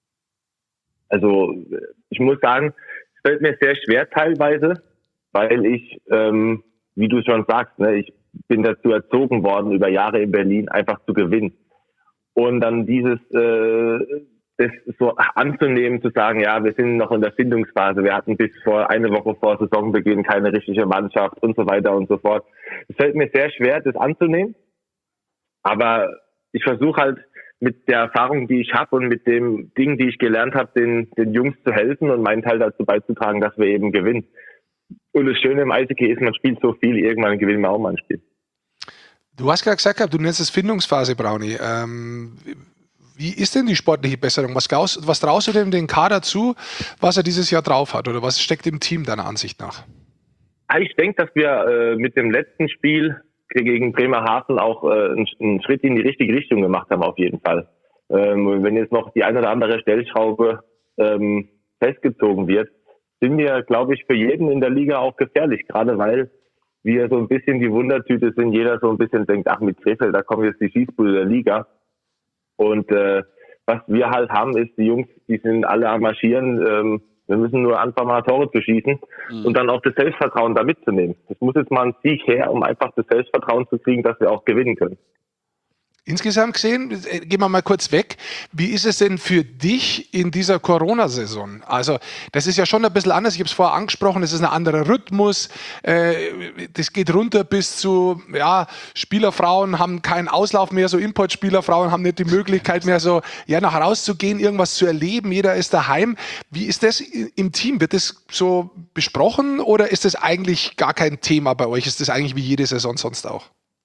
Also ich muss sagen, es fällt mir sehr schwer teilweise, weil ich, ähm, wie du schon sagst, ne, ich bin dazu erzogen worden, über Jahre in Berlin einfach zu gewinnen. Und dann dieses, äh, das so anzunehmen, zu sagen, ja, wir sind noch in der Findungsphase, wir hatten bis vor eine Woche vor Saisonbeginn keine richtige Mannschaft und so weiter und so fort. Es fällt mir sehr schwer, das anzunehmen. Aber ich versuche halt mit der Erfahrung, die ich habe und mit dem Ding, die ich gelernt habe, den, den Jungs zu helfen und meinen Teil dazu beizutragen, dass wir eben gewinnen. Und das Schöne im Eishockey ist, man spielt so viel, irgendwann gewinnen wir auch mal ein Spiel. Du hast gerade gesagt, du nennst es Findungsphase, Brownie. Ähm, wie ist denn die sportliche Besserung? Was, was traust du denn dem Kader zu, was er dieses Jahr drauf hat? Oder was steckt im Team deiner Ansicht nach? Ich denke, dass wir äh, mit dem letzten Spiel gegen Bremerhaven auch äh, einen, einen Schritt in die richtige Richtung gemacht haben, auf jeden Fall. Ähm, wenn jetzt noch die eine oder andere Stellschraube ähm, festgezogen wird, sind wir, glaube ich, für jeden in der Liga auch gefährlich, gerade weil wir so ein bisschen die Wundertüte sind. Jeder so ein bisschen denkt, ach, mit Krefeld, da kommen jetzt die Schießbude der Liga. Und äh, was wir halt haben, ist, die Jungs, die sind alle am Marschieren. Ähm, wir müssen nur anfangen, mal Tore zu schießen mhm. und dann auch das Selbstvertrauen da mitzunehmen. Es muss jetzt mal ein Sieg her, um einfach das Selbstvertrauen zu kriegen, dass wir auch gewinnen können. Insgesamt gesehen, gehen wir mal kurz weg, wie ist es denn für dich in dieser Corona-Saison? Also das ist ja schon ein bisschen anders, ich habe es vorher angesprochen, es ist ein anderer Rhythmus, äh, das geht runter bis zu, ja, Spielerfrauen haben keinen Auslauf mehr, so Importspielerfrauen haben nicht die Möglichkeit mehr so, ja, nach rauszugehen, irgendwas zu erleben, jeder ist daheim. Wie ist das im Team? Wird das so besprochen oder ist das eigentlich gar kein Thema bei euch? Ist das eigentlich wie jede Saison sonst auch?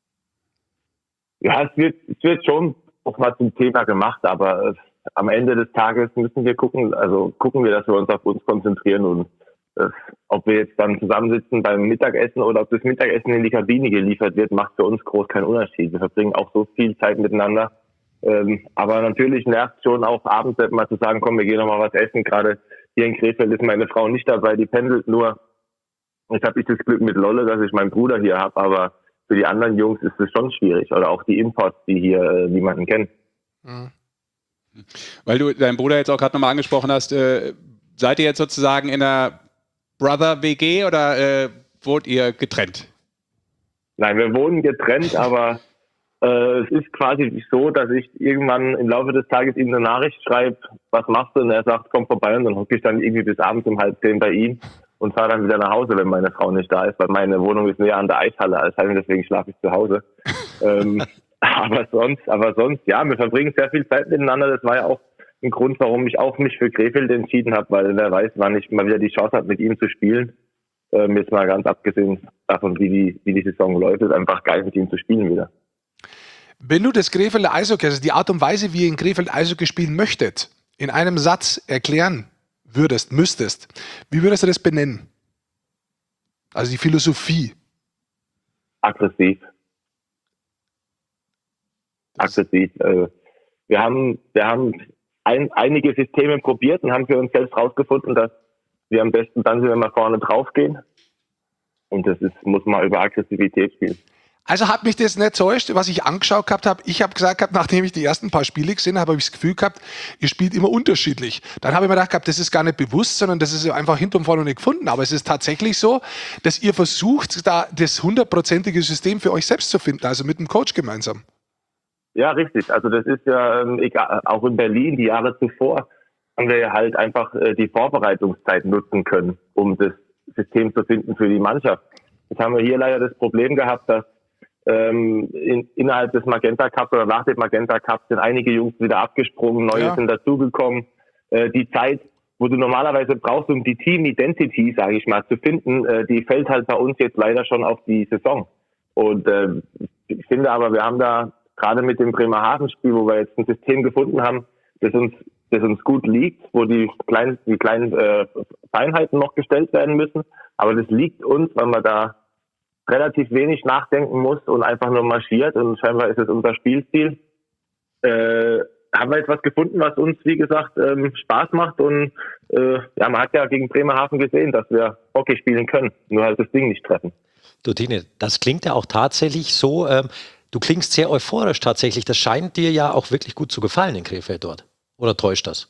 Ja, es wird, es wird schon auch mal zum Thema gemacht, aber äh, am Ende des Tages müssen wir gucken, also gucken wir, dass wir uns auf uns konzentrieren und äh, ob wir jetzt dann zusammensitzen beim Mittagessen oder ob das Mittagessen in die Kabine geliefert wird, macht für uns groß keinen Unterschied. Wir verbringen auch so viel Zeit miteinander. Ähm, aber natürlich nervt schon auch abends mal zu sagen, komm, wir gehen noch mal was essen. Gerade hier in Krefeld ist meine Frau nicht dabei, die pendelt nur. Jetzt habe ich das Glück mit Lolle, dass ich meinen Bruder hier habe, aber für die anderen Jungs ist es schon schwierig. Oder auch die Imports, die hier äh, niemanden kennen. Mhm. Weil du deinen Bruder jetzt auch gerade nochmal angesprochen hast, äh, seid ihr jetzt sozusagen in einer Brother-W G oder äh, wohnt ihr getrennt? Nein, wir wohnen getrennt, aber äh, es ist quasi so, dass ich irgendwann im Laufe des Tages ihm eine Nachricht schreibe, was machst du? Und er sagt, komm vorbei. Und dann hocke ich dann irgendwie bis abends um halb zehn bei ihm und fahre dann wieder nach Hause, wenn meine Frau nicht da ist, weil meine Wohnung ist näher an der Eishalle als heim, deswegen schlafe ich zu Hause. ähm, aber sonst, aber sonst, ja, wir verbringen sehr viel Zeit miteinander. Das war ja auch ein Grund, warum ich auch mich für Krefeld entschieden habe, weil wer weiß, wann ich mal wieder die Chance habe, mit ihm zu spielen. Ähm, jetzt mal ganz abgesehen davon, wie die, wie die Saison läuft, ist einfach geil, mit ihm zu spielen wieder. Wenn du das Krefelder Eishockey, also die Art und Weise, wie ihr in Krefeld Eishockey spielen möchtet, in einem Satz erklären würdest, müsstest, wie würdest du das benennen? Also die Philosophie. Aggressiv. Aggressiv. Äh, wir haben, wir haben ein, einige Systeme probiert und haben für uns selbst rausgefunden, dass wir am besten dann, wenn wir vorne drauf gehen. Und das ist, muss man über Aggressivität spielen. Also hat mich das nicht täuscht, was ich angeschaut gehabt habe. Ich habe gesagt gehabt, nachdem ich die ersten paar Spiele gesehen habe, habe ich das Gefühl gehabt, ihr spielt immer unterschiedlich. Dann habe ich mir gedacht gehabt, das ist gar nicht bewusst, sondern das ist einfach hinterm vorne nicht gefunden. Aber es ist tatsächlich so, dass ihr versucht, da das hundertprozentige System für euch selbst zu finden, also mit dem Coach gemeinsam. Ja, richtig. Also das ist ja ähm, egal, auch in Berlin die Jahre zuvor haben wir ja halt einfach äh, die Vorbereitungszeit nutzen können, um das System zu finden für die Mannschaft. Jetzt haben wir hier leider das Problem gehabt, dass ähm, in, innerhalb des Magenta Cups oder nach dem Magenta Cup sind einige Jungs wieder abgesprungen, neue Ja. sind dazugekommen. Äh, die Zeit, wo du normalerweise brauchst, um die Team Identity, sage ich mal, zu finden, äh, die fällt halt bei uns jetzt leider schon auf die Saison. Und äh, ich finde aber, wir haben da gerade mit dem Bremerhaven-Spiel, wo wir jetzt ein System gefunden haben, das uns, das uns gut liegt, wo die kleinen, die kleinen äh, Feinheiten noch gestellt werden müssen. Aber das liegt uns, weil man da relativ wenig nachdenken muss und einfach nur marschiert. Und scheinbar ist es unser Spielstil. Äh, haben wir jetzt was gefunden, was uns, wie gesagt, ähm, Spaß macht. Und äh, ja, man hat ja gegen Bremerhaven gesehen, dass wir Hockey spielen können, nur halt das Ding nicht treffen. Du Tine, das klingt ja auch tatsächlich so, ähm, du klingst sehr euphorisch tatsächlich. Das scheint dir ja auch wirklich gut zu gefallen in Krefeld dort. Oder täuscht das?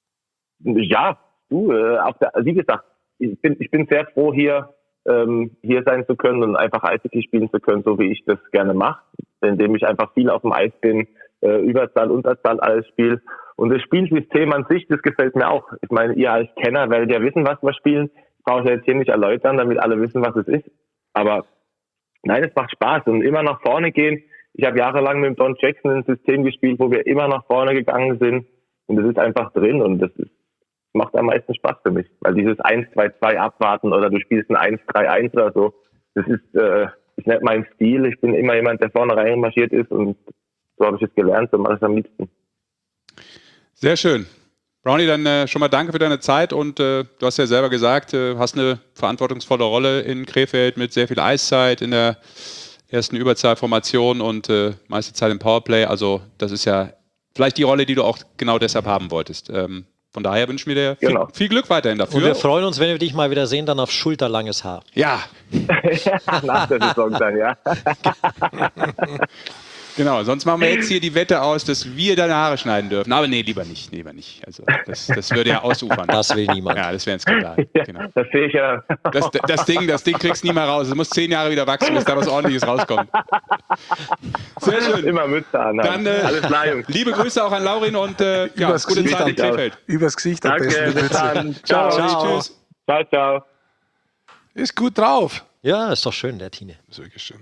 Ja, du, äh, auf der, wie gesagt, ich bin, ich bin sehr froh, hier, ähm, hier sein zu können und einfach Eishockey spielen zu können, so wie ich das gerne mache, indem ich einfach viel auf dem Eis bin, äh, Überzahl, Unterzahl, alles spiele. Und das Spielsystem an sich, das gefällt mir auch. Ich meine, ihr als Kenner werdet ja wissen, was wir spielen. Brauche ich ja jetzt hier nicht erläutern, damit alle wissen, was es ist. Aber nein, es macht Spaß und immer nach vorne gehen. Ich habe jahrelang mit dem Don Jackson ein System gespielt, wo wir immer nach vorne gegangen sind. Und das ist einfach drin und das ist, macht am meisten Spaß für mich. Weil dieses eins zwei zwei abwarten oder du spielst ein eins drei eins oder so, das ist, äh, ist nicht mein Stil. Ich bin immer jemand, der vorne reinmarschiert ist und so habe ich es gelernt, so mache ich es am liebsten. Sehr schön. Brownie, dann äh, schon mal danke für deine Zeit und äh, du hast ja selber gesagt, äh, hast eine verantwortungsvolle Rolle in Krefeld mit sehr viel Eiszeit in der ersten Überzahlformation und äh, meiste Zeit im Powerplay. Also das ist ja vielleicht die Rolle, die du auch genau deshalb haben wolltest. Ähm, von daher wünschen wir dir viel, Genau. viel Glück weiterhin dafür. Und wir freuen uns, wenn wir dich mal wieder sehen, dann auf schulterlanges Haar. Ja, Nach der Saison dann, ja. genau. Sonst machen wir jetzt hier die Wette aus, dass wir deine Haare schneiden dürfen. Aber nee, lieber nicht. Lieber nicht. Also das, das würde ja ausufern. Das will niemand. Ja, das wäre ein Skandal. Genau. Das sehe ich ja. Das, das, Ding, das Ding kriegst du nie mehr raus. Es muss zehn Jahre wieder wachsen, bis da was Ordentliches rauskommt. Sehr schön. Immer Mütze an. Dann äh, Alles klar, Jungs. liebe Grüße auch an Laurin und äh, ja, Übers gute Gesicht Zeit in am- Krefeld. Übers Gesicht am Danke, besten. bis dann. Ciao. Ciao. Tschüss. Ciao, ciao. Ist gut drauf. Ja, ist doch schön, der Tine. Ist wirklich schön.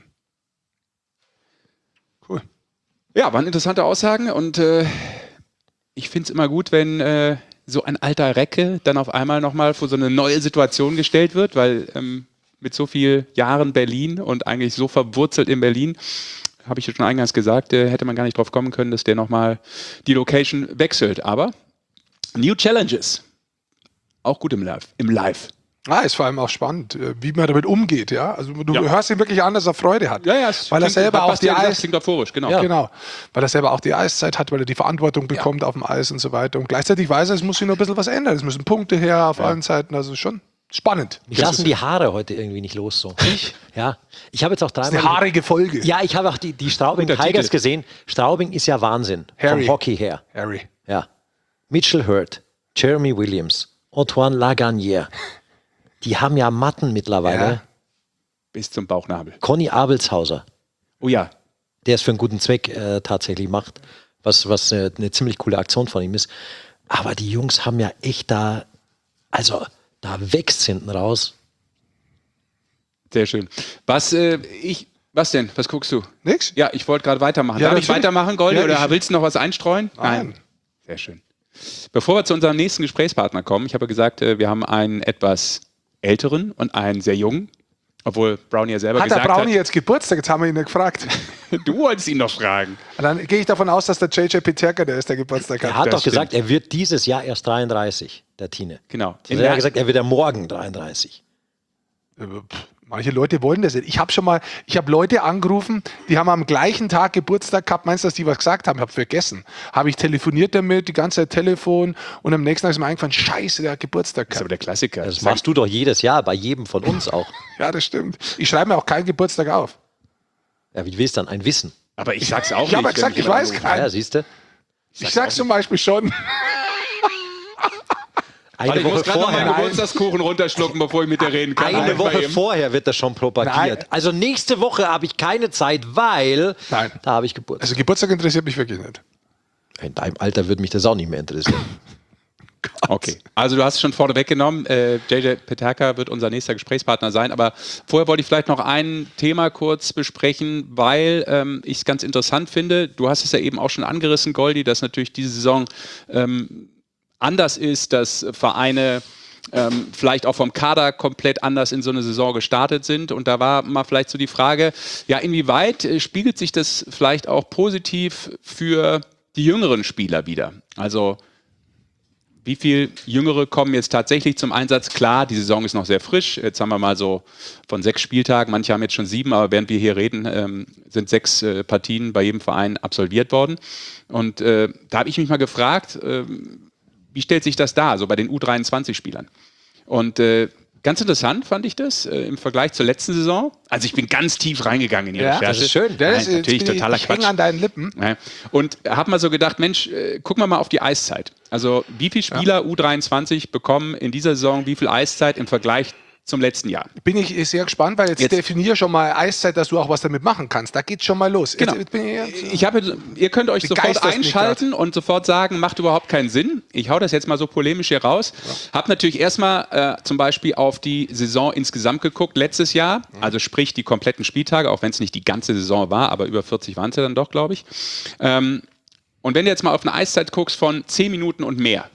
Cool. Ja, waren interessante Aussagen und äh, ich finde es immer gut, wenn äh, so ein alter Recke dann auf einmal nochmal vor so eine neue Situation gestellt wird, weil ähm, mit so vielen Jahren Berlin und eigentlich so verwurzelt in Berlin, habe ich ja schon eingangs gesagt, äh, hätte man gar nicht drauf kommen können, dass der nochmal die Location wechselt. Aber New Challenges, auch gut im Live. Im Live. Ah, ist vor allem auch spannend, äh, wie man damit umgeht, ja. Also du Ja. hörst ihn wirklich an, dass er Freude hat. Ja, ja, es weil er klingt- selber hat auch Basti die ja gesagt, Eis, klingt euphorisch, genau. Ja. genau, weil er selber auch die Eiszeit hat, weil er die Verantwortung bekommt auf dem Eis und so weiter. Und gleichzeitig weiß er, es muss sich noch ein bisschen was ändern. Es müssen Punkte her auf allen Seiten. Also schon spannend. Mich lassen die Haare heute irgendwie nicht los so. Ich? Ja. Ich habe jetzt auch Das dreimal. ist eine haarige Folge. Ja, ich habe auch die, die Straubing Guter Tigers Titel. gesehen. Straubing ist ja Wahnsinn. Harry. Vom Hockey her. Harry. Ja. Mitchell Hurt, Jeremy Williams, Antoine Lagunière. Die haben ja Matten mittlerweile. Ja. Bis zum Bauchnabel. Conny Abelshauser, Oh ja, der es für einen guten Zweck äh, tatsächlich macht, was, was eine, eine ziemlich coole Aktion von ihm ist. Aber die Jungs haben ja echt da, also da wächst hinten raus. sehr schön. Was, äh, ich, was denn? Was guckst du? Nix? Ja, ich wollte gerade weitermachen. Ja, Darf ich natürlich. weitermachen, Goldi, Ja, oder ich- willst du noch was einstreuen? Nein. Sehr schön. Bevor wir zu unserem nächsten Gesprächspartner kommen, ich habe ja gesagt, äh, wir haben einen etwas älteren und einen sehr jungen, obwohl Brownie ja selber Hat der gesagt Brownie jetzt Geburtstag? Jetzt haben wir ihn nicht gefragt. hat, du wolltest ihn noch fragen. Und dann gehe ich davon aus, dass der J J Peterka der ist, der Geburtstag Er hat. hat das doch gesagt, stimmt. er wird dieses Jahr erst dreiunddreißig, der Tine. Genau. Also er hat gesagt, er wird ja morgen dreiunddreißig. Pff, Manche Leute wollen das nicht. Ich habe schon mal, ich habe Leute angerufen, die haben am gleichen Tag Geburtstag gehabt. Meinst du, dass die was gesagt haben? Ich habe vergessen. Habe ich telefoniert damit, die ganze Zeit Telefon und am nächsten Tag ist mir eingefallen, scheiße, der hat Geburtstag Das ist aber gehabt. der Klassiker. Das machst du doch jedes Jahr, bei jedem von uns auch. Ja, das stimmt. Ich schreibe mir auch keinen Geburtstag auf. Ja, wie willst du dann? Ein Wissen. Aber ich sag's auch Ich nicht. habe ja gesagt, wenn ich weiß jemand keinen. Ja, siehst du? Ich sag's zum Beispiel schon. Eine Warte, ich muss Woche gerade noch meinen vorher. Geburtstagskuchen runterschlucken, bevor ich mit dir reden kann. Eine Nein, bei Woche ihm. vorher wird das schon propagiert. Nein. Also nächste Woche habe ich keine Zeit, weil Nein. da habe ich Geburtstag. Also Geburtstag interessiert mich wirklich nicht. In deinem Alter würde mich das auch nicht mehr interessieren. Okay, also du hast es schon vorne weggenommen. Äh, J J Peterka wird unser nächster Gesprächspartner sein. Aber vorher wollte ich vielleicht noch ein Thema kurz besprechen, weil ähm, ich es ganz interessant finde. Du hast es ja eben auch schon angerissen, Goldi, dass natürlich diese Saison ähm, anders ist, dass Vereine ähm, vielleicht auch vom Kader komplett anders in so eine Saison gestartet sind. Und da war mal vielleicht so die Frage, ja, inwieweit äh, spiegelt sich das vielleicht auch positiv für die jüngeren Spieler wieder? Also wie viele Jüngere kommen jetzt tatsächlich zum Einsatz? Klar, die Saison ist noch sehr frisch. Jetzt haben wir mal so von sechs Spieltagen, manche haben jetzt schon sieben, aber während wir hier reden, ähm, sind sechs äh, Partien bei jedem Verein absolviert worden. Und äh, da habe ich mich mal gefragt, äh, wie stellt sich das dar, so bei den U dreiundzwanzig-Spielern? Und äh, ganz interessant fand ich das äh, im Vergleich zur letzten Saison. Also ich bin ganz tief reingegangen in die Ja, Recherche. das ist schön. Ja, das Nein, ist natürlich jetzt bin totaler ich, ich Quatsch. hänge an deinen Lippen. Ja. Und habe mal so gedacht, Mensch, äh, gucken wir mal auf die Eiszeit. Also wie viele Spieler U dreiundzwanzig bekommen in dieser Saison wie viel Eiszeit im Vergleich zum letzten Jahr? Bin ich sehr gespannt, weil jetzt, Jetzt- definier schon mal Eiszeit, dass du auch was damit machen kannst. Da geht's schon mal los. Genau. Jetzt, jetzt bin ich, Ich habe, ihr könnt euch sofort Begeisterst mich einschalten und sofort sagen, macht überhaupt keinen Sinn. Ich hau das jetzt mal so polemisch hier raus. Hab natürlich erstmal äh, zum Beispiel auf die Saison insgesamt geguckt, letztes Jahr. Also sprich die kompletten Spieltage, auch wenn es nicht die ganze Saison war, aber über vierzig waren es ja dann doch, glaube ich. Ähm, und wenn du jetzt mal auf eine Eiszeit guckst von zehn Minuten und mehr,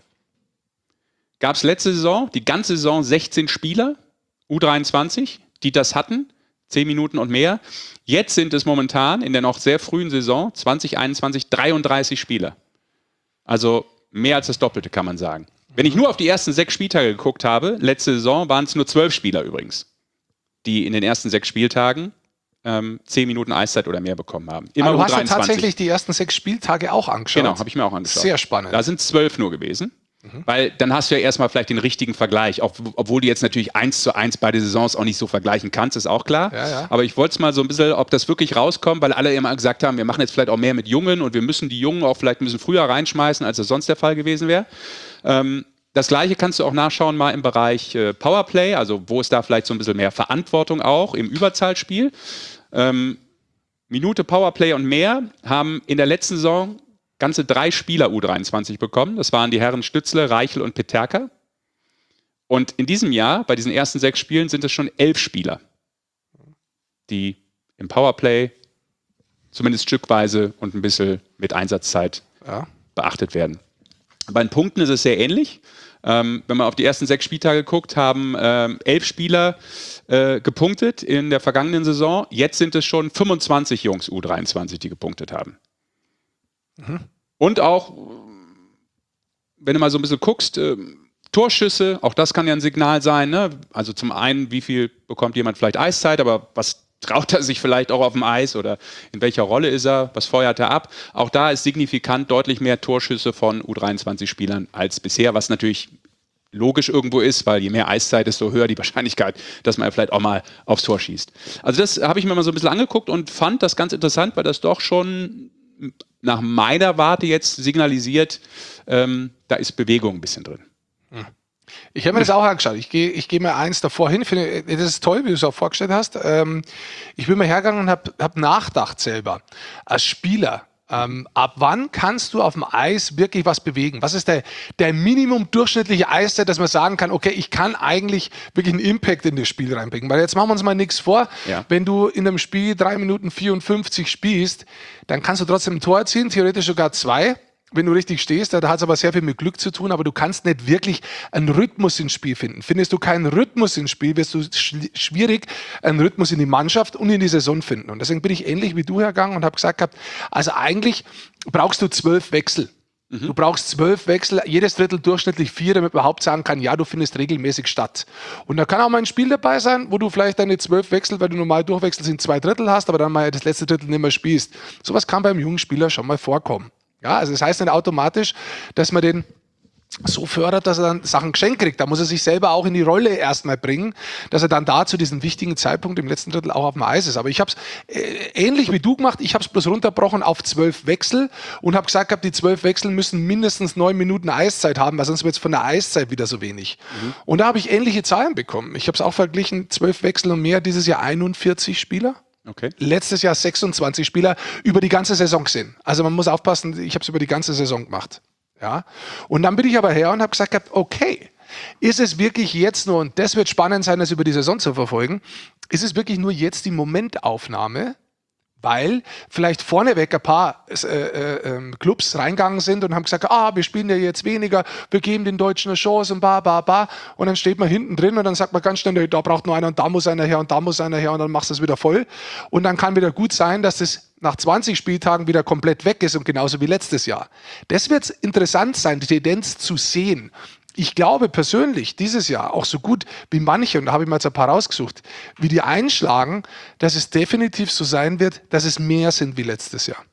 gab es letzte Saison, die ganze Saison sechzehn Spieler, U dreiundzwanzig, die das hatten, zehn Minuten und mehr. Jetzt sind es momentan in der noch sehr frühen Saison zwanzig einundzwanzig dreiunddreißig Spieler. Also mehr als das Doppelte, kann man sagen. Wenn ich nur auf die ersten sechs Spieltage geguckt habe, letzte Saison waren es nur zwölf Spieler übrigens, die in den ersten sechs Spieltagen ähm, zehn Minuten Eiszeit oder mehr bekommen haben. Immer aber du U hast ja dreiundzwanzig. tatsächlich die ersten sechs Spieltage auch angeschaut. Genau, habe ich mir auch angeschaut. Sehr spannend. Da sind zwölf nur gewesen. Weil dann hast du ja erstmal vielleicht den richtigen Vergleich, auch, obwohl du jetzt natürlich eins zu eins beide Saisons auch nicht so vergleichen kannst, ist auch klar. Ja, ja. Aber ich wollte es mal so ein bisschen, ob das wirklich rauskommt, weil alle immer gesagt haben, wir machen jetzt vielleicht auch mehr mit Jungen und wir müssen die Jungen auch vielleicht ein bisschen früher reinschmeißen, als das sonst der Fall gewesen wäre. Ähm, das Gleiche kannst du auch nachschauen mal im Bereich äh, Powerplay, also wo ist da vielleicht so ein bisschen mehr Verantwortung auch im Überzahlspiel. Ähm, Minute Powerplay und mehr haben in der letzten Saison ganze drei Spieler U dreiundzwanzig bekommen. Das waren die Herren Stützle, Reichel und Peterka. Und in diesem Jahr, bei diesen ersten sechs Spielen, sind es schon elf Spieler, die im Powerplay zumindest stückweise und ein bisschen mit Einsatzzeit Ja. beachtet werden. Bei den Punkten ist es sehr ähnlich. Ähm, wenn man auf die ersten sechs Spieltage guckt, haben ähm, elf Spieler äh, gepunktet in der vergangenen Saison. Jetzt sind es schon fünfundzwanzig Jungs U dreiundzwanzig, die gepunktet haben. Und auch, wenn du mal so ein bisschen guckst, äh, Torschüsse, auch das kann ja ein Signal sein. Ne? Also zum einen, wie viel bekommt jemand vielleicht Eiszeit, aber was traut er sich vielleicht auch auf dem Eis oder in welcher Rolle ist er, was feuert er ab? Auch da ist signifikant deutlich mehr Torschüsse von U dreiundzwanzig-Spielern als bisher, was natürlich logisch irgendwo ist, weil je mehr Eiszeit, desto höher die Wahrscheinlichkeit, dass man vielleicht auch mal aufs Tor schießt. Also das habe ich mir mal so ein bisschen angeguckt und fand das ganz interessant, weil das doch schon nach meiner Warte jetzt signalisiert, ähm, da ist Bewegung ein bisschen drin. Ich habe mir das auch angeschaut. Ich gehe ich geh mir eins davor hin. Finde, das ist toll, wie du es auch vorgestellt hast. Ähm, ich bin mal hergegangen und habe hab nachgedacht selber. Als Spieler, ähm, ab wann kannst du auf dem Eis wirklich was bewegen? Was ist der, der Minimum durchschnittliche Eiszeit, dass man sagen kann, okay, ich kann eigentlich wirklich einen Impact in das Spiel reinbringen? Weil jetzt machen wir uns mal nichts vor. Ja. Wenn du in einem Spiel drei Minuten vierundfünfzig spielst, dann kannst du trotzdem ein Tor erzielen, theoretisch sogar zwei. Wenn du richtig stehst, da hat es aber sehr viel mit Glück zu tun, aber du kannst nicht wirklich einen Rhythmus ins Spiel finden. Findest du keinen Rhythmus ins Spiel, wirst du sch- schwierig einen Rhythmus in die Mannschaft und in die Saison finden. Und deswegen bin ich ähnlich wie du hergegangen und habe gesagt gehabt, also eigentlich brauchst du zwölf Wechsel. Mhm. Du brauchst zwölf Wechsel, jedes Drittel durchschnittlich vier, damit man überhaupt sagen kann, ja, du findest regelmäßig statt. Und da kann auch mal ein Spiel dabei sein, wo du vielleicht deine zwölf Wechsel, weil du normal durchwechselst, in zwei Drittel hast, aber dann mal das letzte Drittel nicht mehr spielst. Sowas kann beim jungen Spieler schon mal vorkommen. Ja, also das heißt nicht automatisch, dass man den so fördert, dass er dann Sachen geschenkt kriegt. Da muss er sich selber auch in die Rolle erstmal bringen, dass er dann da zu diesem wichtigen Zeitpunkt im letzten Drittel auch auf dem Eis ist. Aber ich habe es äh, ähnlich wie du gemacht, ich habe es bloß runterbrochen auf zwölf Wechsel und habe gesagt, gehabt, die zwölf Wechsel müssen mindestens neun Minuten Eiszeit haben, weil sonst wird es von der Eiszeit wieder so wenig. Mhm. Und da habe ich ähnliche Zahlen bekommen. Ich habe es auch verglichen, zwölf Wechsel und mehr, dieses Jahr einundvierzig Spieler. Okay. Letztes Jahr sechsundzwanzig Spieler über die ganze Saison gesehen. Also man muss aufpassen, ich habe es über die ganze Saison gemacht. Ja? Und dann bin ich aber her und habe gesagt, okay, ist es wirklich jetzt nur, und das wird spannend sein, das über die Saison zu verfolgen, ist es wirklich nur jetzt die Momentaufnahme, weil vielleicht vorneweg ein paar äh, äh, Clubs reingegangen sind und haben gesagt, ah, wir spielen ja jetzt weniger, wir geben den Deutschen eine Chance und ba, ba, ba. Und dann steht man hinten drin und dann sagt man ganz schnell, da braucht nur einer und da muss einer her und da muss einer her und dann machst du es wieder voll. Und dann kann wieder gut sein, dass das nach zwanzig Spieltagen wieder komplett weg ist und genauso wie letztes Jahr. Das wird interessant sein, die Tendenz zu sehen. Ich glaube persönlich, dieses Jahr, auch so gut wie manche, und da habe ich mal jetzt ein paar rausgesucht, wie die einschlagen, dass es definitiv so sein wird, dass es mehr sind wie letztes Jahr.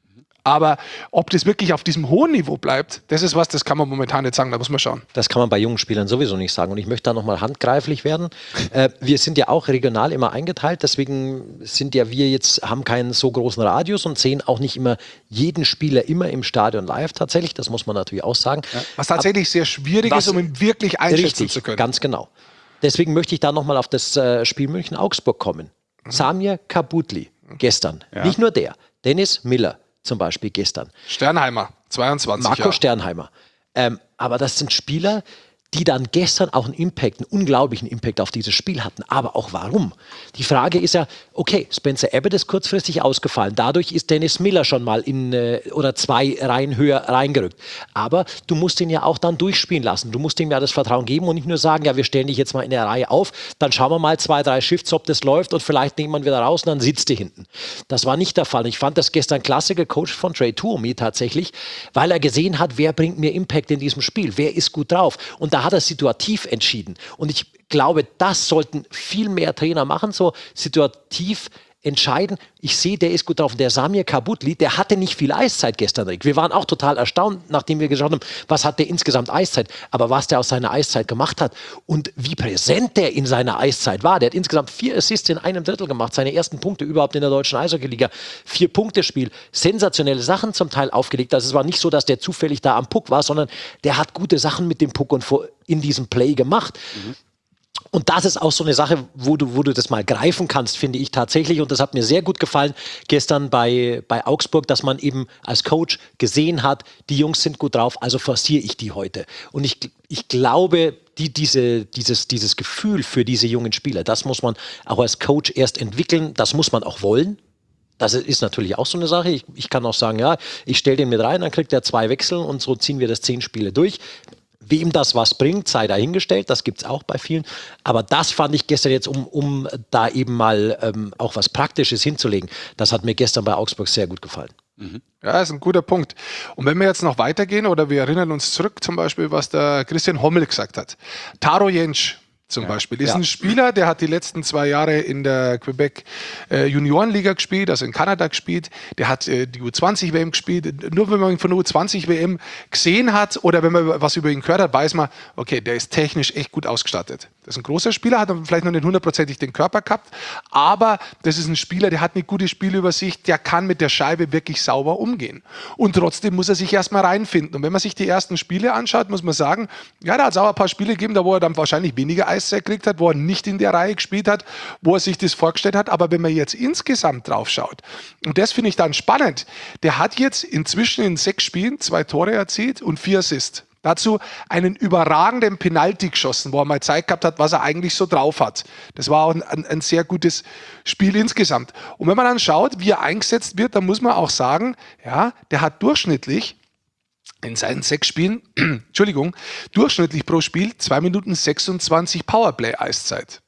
Aber ob das wirklich auf diesem hohen Niveau bleibt, das ist was, das kann man momentan nicht sagen, da muss man schauen. Das kann man bei jungen Spielern sowieso nicht sagen. Und ich möchte da nochmal handgreiflich werden. Äh, wir sind ja auch regional immer eingeteilt, deswegen sind ja wir jetzt, haben keinen so großen Radius und sehen auch nicht immer jeden Spieler immer im Stadion live tatsächlich, das muss man natürlich auch sagen. Ja. Was tatsächlich Ab, sehr schwierig ist, um ihn wirklich einschätzen richtig, zu können. Ganz genau. Deswegen möchte ich da nochmal auf das äh, Spiel München-Augsburg kommen. Mhm. Samir Kabutli, gestern. Ja. Nicht nur der, Dennis Miller zum Beispiel gestern. Sternheimer, zweiundzwanzig Marco Jahre. Sternheimer. Ähm, aber das sind Spieler, die dann gestern auch einen Impact, einen unglaublichen Impact auf dieses Spiel hatten. Aber auch warum? Die Frage ist ja, okay, Spencer Abbott ist kurzfristig ausgefallen. Dadurch ist Dennis Miller schon mal in äh, oder zwei Reihen höher reingerückt. Aber du musst ihn ja auch dann durchspielen lassen. Du musst ihm ja das Vertrauen geben und nicht nur sagen, ja, wir stellen dich jetzt mal in der Reihe auf, dann schauen wir mal zwei, drei Shifts, ob das läuft und vielleicht nehmen wir ihn wieder raus und dann sitzt du hinten. Das war nicht der Fall. Ich fand das gestern klasse gecoacht von Trey Tuomi tatsächlich, weil er gesehen hat, wer bringt mir Impact in diesem Spiel, wer ist gut drauf. Und da hat er situativ entschieden. Und ich glaube, das sollten viel mehr Trainer machen, so situativ entscheiden. Ich sehe, der ist gut drauf. Und der Samir Kabutli, der hatte nicht viel Eiszeit gestern. Wir waren auch total erstaunt, nachdem wir geschaut haben, was hat der insgesamt Eiszeit, aber was der aus seiner Eiszeit gemacht hat und wie präsent der in seiner Eiszeit war. Der hat insgesamt vier Assists in einem Drittel gemacht, seine ersten Punkte überhaupt in der deutschen Eishockey-Liga. Vier-Punkte-Spiel, sensationelle Sachen zum Teil aufgelegt. Also es war nicht so, dass der zufällig da am Puck war, sondern der hat gute Sachen mit dem Puck und in diesem Play gemacht. Mhm. Und das ist auch so eine Sache, wo du, wo du das mal greifen kannst, finde ich tatsächlich. Und das hat mir sehr gut gefallen gestern bei, bei Augsburg, dass man eben als Coach gesehen hat, die Jungs sind gut drauf, also forciere ich die heute. Und ich, ich glaube, die, diese, dieses, dieses Gefühl für diese jungen Spieler, das muss man auch als Coach erst entwickeln, das muss man auch wollen. Das ist natürlich auch so eine Sache. Ich, ich kann auch sagen, ja, ich stelle den mit rein, dann kriegt er zwei Wechsel und so ziehen wir das zehn Spiele durch. Wem das was bringt, sei dahingestellt, das gibt es auch bei vielen. Aber das fand ich gestern jetzt, um, um da eben mal ähm, auch was Praktisches hinzulegen, das hat mir gestern bei Augsburg sehr gut gefallen. Mhm. Ja, ist ein guter Punkt. Und wenn wir jetzt noch weitergehen, oder wir erinnern uns zurück zum Beispiel, was der Christian Hommel gesagt hat. Taro Jentsch zum ja. Beispiel ist ja. ein Spieler, der hat die letzten zwei Jahre in der Quebec äh, Juniorenliga gespielt, also in Kanada gespielt. Der hat äh, die U zwanzig W M gespielt. Nur wenn man ihn von der U zwanzig W M gesehen hat oder wenn man was über ihn gehört hat, weiß man, okay, der ist technisch echt gut ausgestattet. Das ist ein großer Spieler, hat vielleicht noch nicht hundertprozentig den Körper gehabt, aber das ist ein Spieler, der hat eine gute Spielübersicht, der kann mit der Scheibe wirklich sauber umgehen. Und trotzdem muss er sich erstmal reinfinden. Und wenn man sich die ersten Spiele anschaut, muss man sagen, ja, da hat es auch ein paar Spiele gegeben, da wo er dann wahrscheinlich weniger Eiszeit gekriegt hat, wo er nicht in der Reihe gespielt hat, wo er sich das vorgestellt hat. Aber wenn man jetzt insgesamt drauf schaut, und das finde ich dann spannend, der hat jetzt inzwischen in sechs Spielen zwei Tore erzielt und vier Assists. Dazu einen überragenden Penalty geschossen, wo er mal Zeit gehabt hat, was er eigentlich so drauf hat. Das war auch ein, ein, ein sehr gutes Spiel insgesamt. Und wenn man dann schaut, wie er eingesetzt wird, dann muss man auch sagen, ja, der hat durchschnittlich in seinen sechs Spielen, Entschuldigung, durchschnittlich pro Spiel zwei Minuten sechsundzwanzig Powerplay-Eiszeit.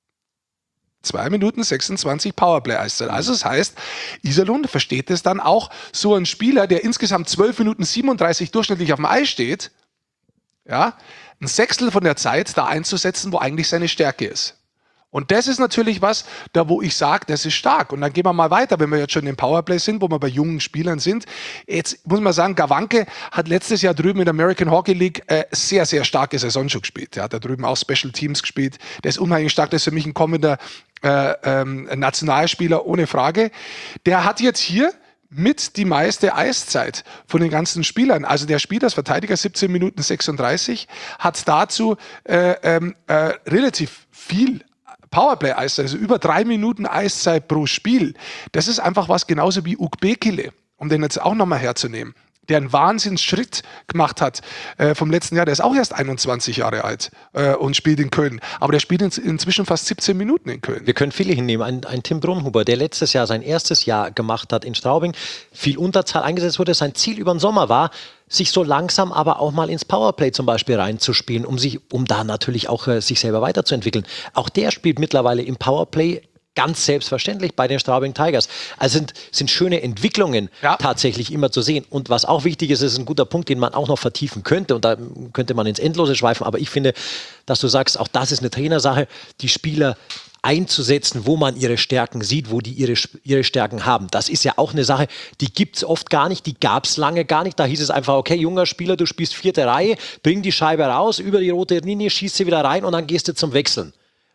zwei Minuten sechsundzwanzig Powerplay-Eiszeit. Also das heißt, Iserlohn versteht es dann auch, so ein Spieler, der insgesamt zwölf Minuten siebenunddreißig durchschnittlich auf dem Eis steht, ja, ein Sechstel von der Zeit da einzusetzen, wo eigentlich seine Stärke ist. Und das ist natürlich was, da wo ich sage, das ist stark. Und dann gehen wir mal weiter, wenn wir jetzt schon im Powerplay sind, wo wir bei jungen Spielern sind. Jetzt muss man sagen, Gawanke hat letztes Jahr drüben in der American Hockey League äh, sehr, sehr starke Saison schon gespielt. Der hat da drüben auch Special Teams gespielt. Der ist unheimlich stark, das ist für mich ein kommender äh, ähm, Nationalspieler, ohne Frage. Der hat jetzt hier mit die meiste Eiszeit von den ganzen Spielern. Also der spielt als Verteidiger siebzehn Minuten sechsunddreißig, hat dazu äh, ähm, äh, relativ viel Powerplay-Eiszeit, also über drei Minuten Eiszeit pro Spiel. Das ist einfach was genauso wie Ukbekile, um den jetzt auch nochmal herzunehmen, der einen Wahnsinnsschritt gemacht hat äh, vom letzten Jahr. Der ist auch erst einundzwanzig Jahre alt äh, und spielt in Köln. Aber der spielt in, inzwischen fast siebzehn Minuten in Köln. Wir können viele hinnehmen. Ein, ein Tim Brunhuber, der letztes Jahr sein erstes Jahr gemacht hat in Straubing, viel Unterzahl eingesetzt wurde. Sein Ziel über den Sommer war, sich so langsam aber auch mal ins Powerplay zum Beispiel reinzuspielen, um, sich, um da natürlich auch äh, sich selber weiterzuentwickeln. Auch der spielt mittlerweile im Powerplay ganz selbstverständlich bei den Straubing Tigers. Also sind, sind schöne Entwicklungen ja. tatsächlich immer zu sehen. Und was auch wichtig ist, ist ein guter Punkt, den man auch noch vertiefen könnte. Und da könnte man ins Endlose schweifen. Aber ich finde, dass du sagst, auch das ist eine Trainersache, die Spieler einzusetzen, wo man ihre Stärken sieht, wo die ihre, ihre Stärken haben. Das ist ja auch eine Sache, die gibt es oft gar nicht, die gab es lange gar nicht. Da hieß es einfach, okay, junger Spieler, du spielst vierte Reihe, bring die Scheibe raus, über die rote Linie, schießt sie wieder rein und dann gehst du zum Wechseln.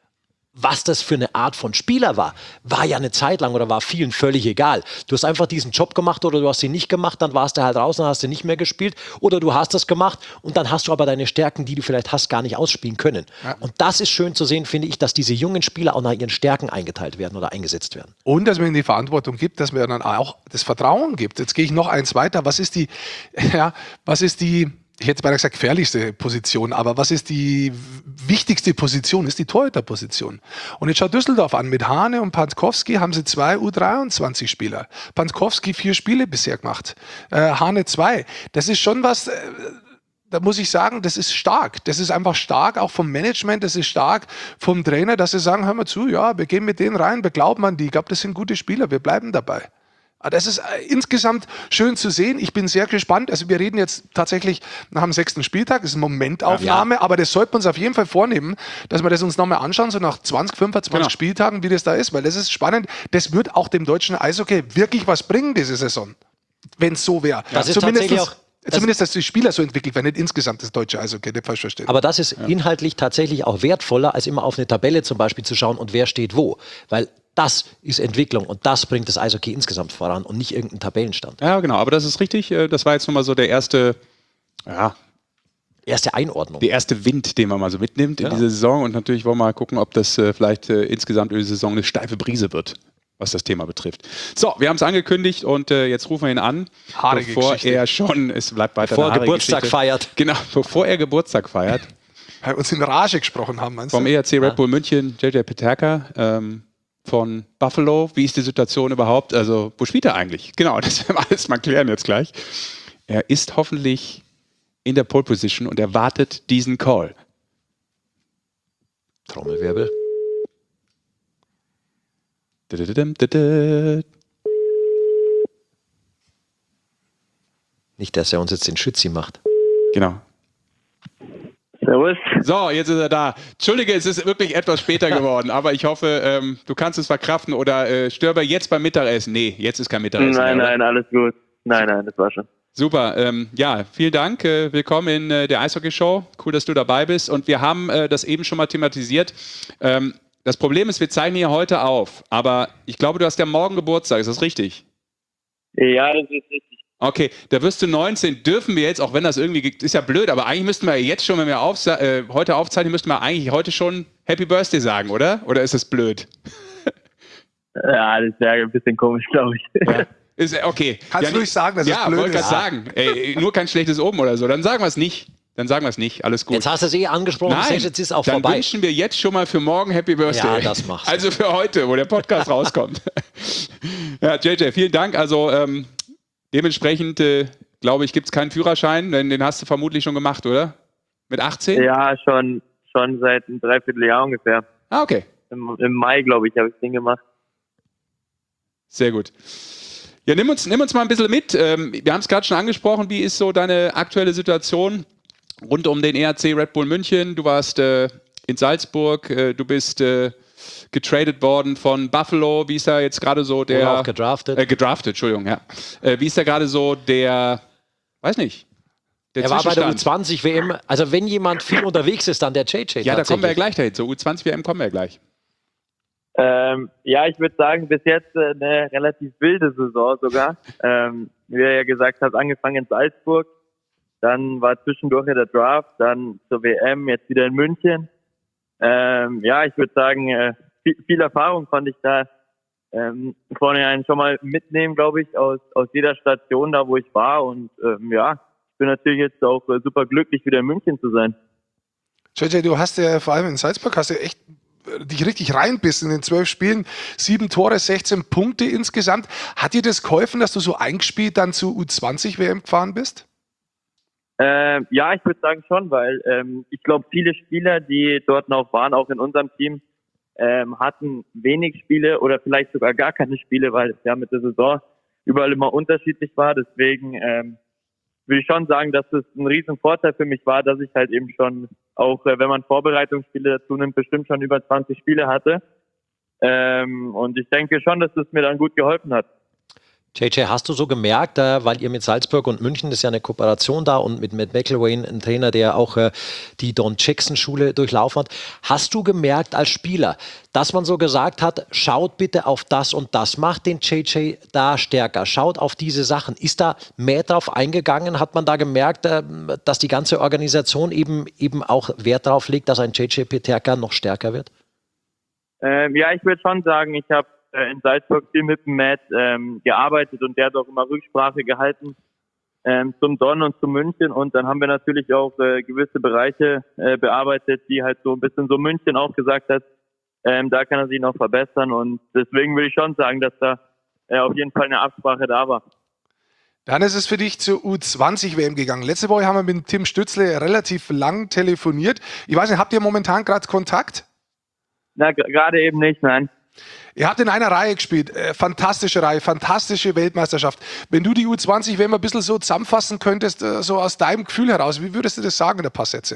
Was das für eine Art von Spieler war, war ja eine Zeit lang oder war vielen völlig egal. Du hast einfach diesen Job gemacht oder du hast ihn nicht gemacht, dann warst du halt raus und hast du nicht mehr gespielt. Oder du hast das gemacht und dann hast du aber deine Stärken, die du vielleicht hast, gar nicht ausspielen können. Ja. Und das ist schön zu sehen, finde ich, dass diese jungen Spieler auch nach ihren Stärken eingeteilt werden oder eingesetzt werden. Und dass man ihnen die Verantwortung gibt, dass man dann auch das Vertrauen gibt. Jetzt gehe ich noch eins weiter. Was ist die, ja, was ist die, ich hätte beinahe gesagt, gefährlichste Position, aber was ist die wichtigste Position? Ist die Torhüterposition. Und jetzt schau Düsseldorf an. Mit Hane und Pankowski haben sie zwei U dreiundzwanzig Spieler. Pankowski vier Spiele bisher gemacht. Äh, Hane zwei. Das ist schon was, äh, da muss ich sagen, das ist stark. Das ist einfach stark, auch vom Management, das ist stark vom Trainer, dass sie sagen, hör mal zu, ja, wir gehen mit denen rein, wir glauben an die. Ich glaube, das sind gute Spieler, wir bleiben dabei. Das ist insgesamt schön zu sehen. Ich bin sehr gespannt. Also wir reden jetzt tatsächlich nach dem sechsten Spieltag. Das ist eine Momentaufnahme, ja. aber das sollten wir uns auf jeden Fall vornehmen, dass wir das uns nochmal anschauen, so nach zwanzig, fünfundzwanzig genau. Spieltagen, wie das da ist, weil das ist spannend. Das wird auch dem deutschen Eishockey wirklich was bringen, diese Saison, wenn es so wäre. Das ist tatsächlich auch Zumindest, dass die Spieler so entwickelt werden, nicht insgesamt das deutsche Eishockey, nicht falsch verstehen. Aber das ist ja. inhaltlich tatsächlich auch wertvoller, als immer auf eine Tabelle zum Beispiel zu schauen und wer steht wo. Weil das ist Entwicklung und das bringt das Eishockey insgesamt voran und nicht irgendein Tabellenstand. Ja, genau, aber das ist richtig. Das war jetzt nochmal so der erste, ja, erste Einordnung. Der erste Wind, den man mal so mitnimmt in ja. diese Saison. Und natürlich wollen wir mal gucken, ob das äh, vielleicht äh, insgesamt über die Saison eine steife Brise wird, was das Thema betrifft. So, wir haben es angekündigt und äh, jetzt rufen wir ihn an, haarige bevor Geschichte. er schon, es bleibt weiter bevor eine er Geburtstag Geschichte. feiert. Genau, bevor er Geburtstag feiert. Weil wir uns in Rage gesprochen haben, meinst du? Vom E R C Red Bull München, J J Peterka, ähm, von Buffalo. Wie ist die Situation überhaupt? Also, wo spielt er eigentlich? Genau, das werden wir alles mal klären jetzt gleich. Er ist hoffentlich in der Pole Position und er wartet diesen Call. Trommelwirbel. Nicht, dass er uns jetzt den Schützi macht. Genau. Servus. So, jetzt ist er da. Entschuldige, es ist wirklich etwas später geworden, aber ich hoffe, ähm, du kannst es verkraften oder äh, Störber jetzt beim Mittagessen. Nee, jetzt ist kein Mittagessen. Nein, mehr, nein, alles gut. Nein, nein, das war schon. Super, ähm, ja, vielen Dank. Äh, willkommen in äh, der Eishockey-Show. Cool, dass du dabei bist. Und wir haben äh, das eben schon mal thematisiert. Ähm, das Problem ist, wir zeichnen hier heute auf, aber ich glaube, du hast ja morgen Geburtstag. Ist das richtig? Ja, das ist richtig. Okay, da wirst du neunzehn, dürfen wir jetzt, auch wenn das irgendwie, ist ja blöd, aber eigentlich müssten wir jetzt schon, wenn wir auf, äh, heute aufzeichnen, müssten wir eigentlich heute schon Happy Birthday sagen, oder? Oder ist das blöd? Ja, das wäre ein bisschen komisch, glaube ich. Ja. Ist, okay. Kannst ja, du ruhig sagen, dass ja, es blöd wollte ist? Ja, sagen. Ey, nur kein schlechtes Oben oder so. Dann sagen wir es nicht. Dann sagen wir es nicht. Alles gut. Jetzt hast du es eh angesprochen. Nein, jetzt ist es auch dann vorbei. wünschen wir jetzt schon mal für morgen Happy Birthday. Ja, das machst du. Also für heute, wo der Podcast rauskommt. Ja, J J, vielen Dank. Also ähm, dementsprechend, äh, glaube ich, gibt es keinen Führerschein, denn den hast du vermutlich schon gemacht, oder? Mit achtzehn? Ja, schon, schon seit einem Dreivierteljahr ungefähr. Ah, okay. Im, im Mai, glaube ich, habe ich den gemacht. Sehr gut. Ja, nimm uns, nimm uns mal ein bisschen mit. Ähm, wir haben es gerade schon angesprochen. Wie ist so deine aktuelle Situation rund um den E R C Red Bull München? Du warst äh, in Salzburg, äh, du bist äh, getradet worden von Buffalo. Wie ist da jetzt gerade so der... Oder auch gedraftet. Äh, gedraftet, Entschuldigung, ja. Äh, wie ist da gerade so der... Weiß nicht. Der Er war bei der U Zwischenstand? zwanzig W M. Also wenn jemand viel unterwegs ist, dann der J J. Ja, da kommen wir ja tatsächlich. gleich dahin. Zur U zwanzig W M kommen wir ja gleich. Ähm, ja, ich würde sagen, bis jetzt äh, eine relativ wilde Saison sogar. Ähm, wie er ja gesagt hat, angefangen in Salzburg, dann war zwischendurch ja der Draft, dann zur W M, jetzt wieder in München. Ähm, ja, ich würde sagen, äh, viel, viel Erfahrung konnte ich da ähm, vornherein schon mal mitnehmen, glaube ich, aus, aus jeder Station da, wo ich war. Und ähm, ja, ich bin natürlich jetzt auch äh, super glücklich, wieder in München zu sein. J J, du hast ja vor allem in Salzburg hast du echt äh, dich richtig reinbissen in den zwölf Spielen, sieben Tore, sechzehn Punkte insgesamt. Hat dir das geholfen, dass du so eingespielt dann zur U zwanzig W M gefahren bist? Ähm, ja, ich würde sagen schon, weil ähm, ich glaube, viele Spieler, die dort noch waren, auch in unserem Team, ähm, hatten wenig Spiele oder vielleicht sogar gar keine Spiele, weil es ja mit der Saison überall immer unterschiedlich war. Deswegen ähm, würde ich schon sagen, dass es ein riesen Vorteil für mich war, dass ich halt eben schon, auch äh, wenn man Vorbereitungsspiele dazu nimmt, bestimmt schon über zwanzig Spiele hatte. Ähm, und ich denke schon, dass es mir dann gut geholfen hat. J J, hast du so gemerkt, äh, weil ihr mit Salzburg und München, das ist ja eine Kooperation da und mit Matt McElwain, ein Trainer, der auch äh, die Don Jackson-Schule durchlaufen hat, hast du gemerkt als Spieler, dass man so gesagt hat, schaut bitte auf das und das, macht den J J da stärker, schaut auf diese Sachen. Ist da mehr drauf eingegangen? Hat man da gemerkt, äh, dass die ganze Organisation eben, eben auch Wert darauf legt, dass ein J J Peterka noch stärker wird? Ähm, ja, ich würde schon sagen, ich habe in Salzburg viel mit dem Matt ähm, gearbeitet und der hat auch immer Rücksprache gehalten ähm, zum Don und zum München, und dann haben wir natürlich auch äh, gewisse Bereiche äh, bearbeitet, die halt so ein bisschen so München auch gesagt hat, ähm, da kann er sich noch verbessern, und deswegen würde ich schon sagen, dass da äh, auf jeden Fall eine Absprache da war. Dann ist es für dich zur U zwanzig W M gegangen. Letzte Woche haben wir mit Tim Stützle relativ lang telefoniert. Ich weiß nicht, habt ihr momentan gerade Kontakt? Na, gerade eben nicht, nein. Ihr habt in einer Reihe gespielt, äh, fantastische Reihe, fantastische Weltmeisterschaft. Wenn du die U zwanzig W M ein bisschen so zusammenfassen könntest, äh, so aus deinem Gefühl heraus, wie würdest du das sagen in ein paar Sätze?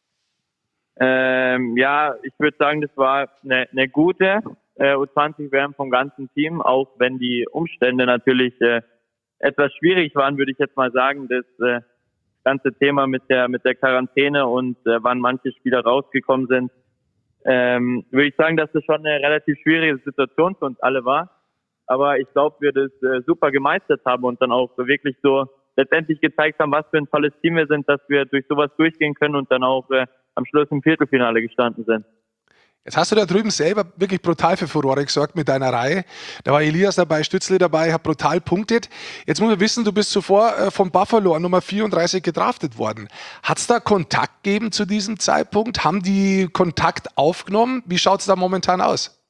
Ähm, ja, ich würde sagen, das war eine, eine gute äh, U zwanzig W M vom ganzen Team, auch wenn die Umstände natürlich äh, etwas schwierig waren, würde ich jetzt mal sagen. Das äh, ganze Thema mit der mit der Quarantäne und äh, wann manche Spieler rausgekommen sind, ähm, würde ich sagen, dass das schon eine relativ schwierige Situation für uns alle war. Aber ich glaube, wir das äh, super gemeistert haben und dann auch wirklich so letztendlich gezeigt haben, was für ein tolles Team wir sind, dass wir durch sowas durchgehen können und dann auch äh, am Schluss im Viertelfinale gestanden sind. Jetzt hast du da drüben selber wirklich brutal für Furore gesorgt mit deiner Reihe. Da war Elias dabei, Stützle dabei, hat brutal punktet. Jetzt muss man wissen, du bist zuvor äh, von Buffalo an Nummer vierunddreißig gedraftet worden. Hat es da Kontakt gegeben zu diesem Zeitpunkt? Haben die Kontakt aufgenommen? Wie schaut es da momentan aus?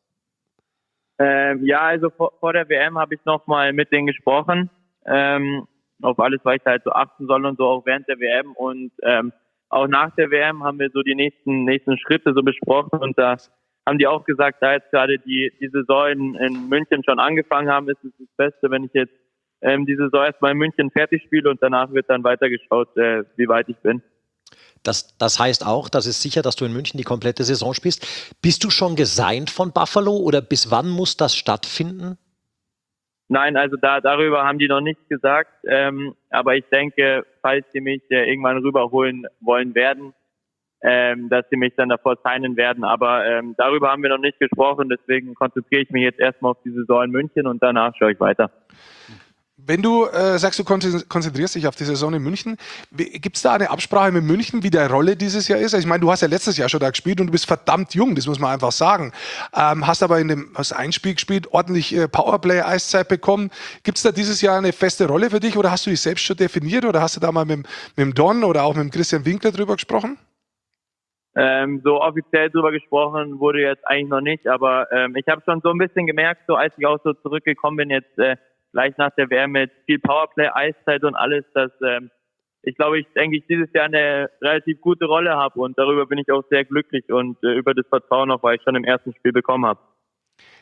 Ähm, ja, also vor, vor der W M habe ich nochmal mit denen gesprochen, ähm, auf alles, was ich da halt so achten soll und so, auch während der W M, und ähm, auch nach der W M haben wir so die nächsten nächsten Schritte so besprochen, und da haben die auch gesagt, da jetzt gerade die die Saison in, in München schon angefangen haben, ist es das Beste, wenn ich jetzt ähm, die Saison erstmal in München fertig spiele, und danach wird dann weitergeschaut, äh, wie weit ich bin. Das, das heißt auch, das ist sicher, dass du in München die komplette Saison spielst. Bist du schon gesigned von Buffalo oder bis wann muss das stattfinden? Nein, also da darüber haben die noch nichts gesagt. Ähm, aber ich denke, falls sie mich äh, irgendwann rüberholen wollen werden, ähm, dass sie mich dann davor signen werden. Aber ähm, darüber haben wir noch nicht gesprochen. Deswegen konzentriere ich mich jetzt erstmal auf die Saison in München und danach schaue ich weiter. Wenn du äh, sagst, du konzentrierst dich auf die Saison in München, gibt es da eine Absprache mit München, wie der Rolle dieses Jahr ist? Also ich meine, du hast ja letztes Jahr schon da gespielt und du bist verdammt jung, das muss man einfach sagen. Ähm, hast aber in dem hast ein Spiel gespielt, ordentlich äh, Powerplay-Eiszeit bekommen. Gibt es da dieses Jahr eine feste Rolle für dich oder hast du dich selbst schon definiert oder hast du da mal mit, mit dem Don oder auch mit dem Christian Winkler drüber gesprochen? Ähm, so offiziell drüber gesprochen wurde jetzt eigentlich noch nicht, aber ähm, ich habe schon so ein bisschen gemerkt, so als ich auch so zurückgekommen bin, jetzt äh, gleich nach der W M mit viel Powerplay, Eiszeit und alles, dass ähm, ich glaube, ich denke, ich dieses Jahr eine relativ gute Rolle habe, und darüber bin ich auch sehr glücklich und äh, über das Vertrauen auch, weil ich schon im ersten Spiel bekommen habe.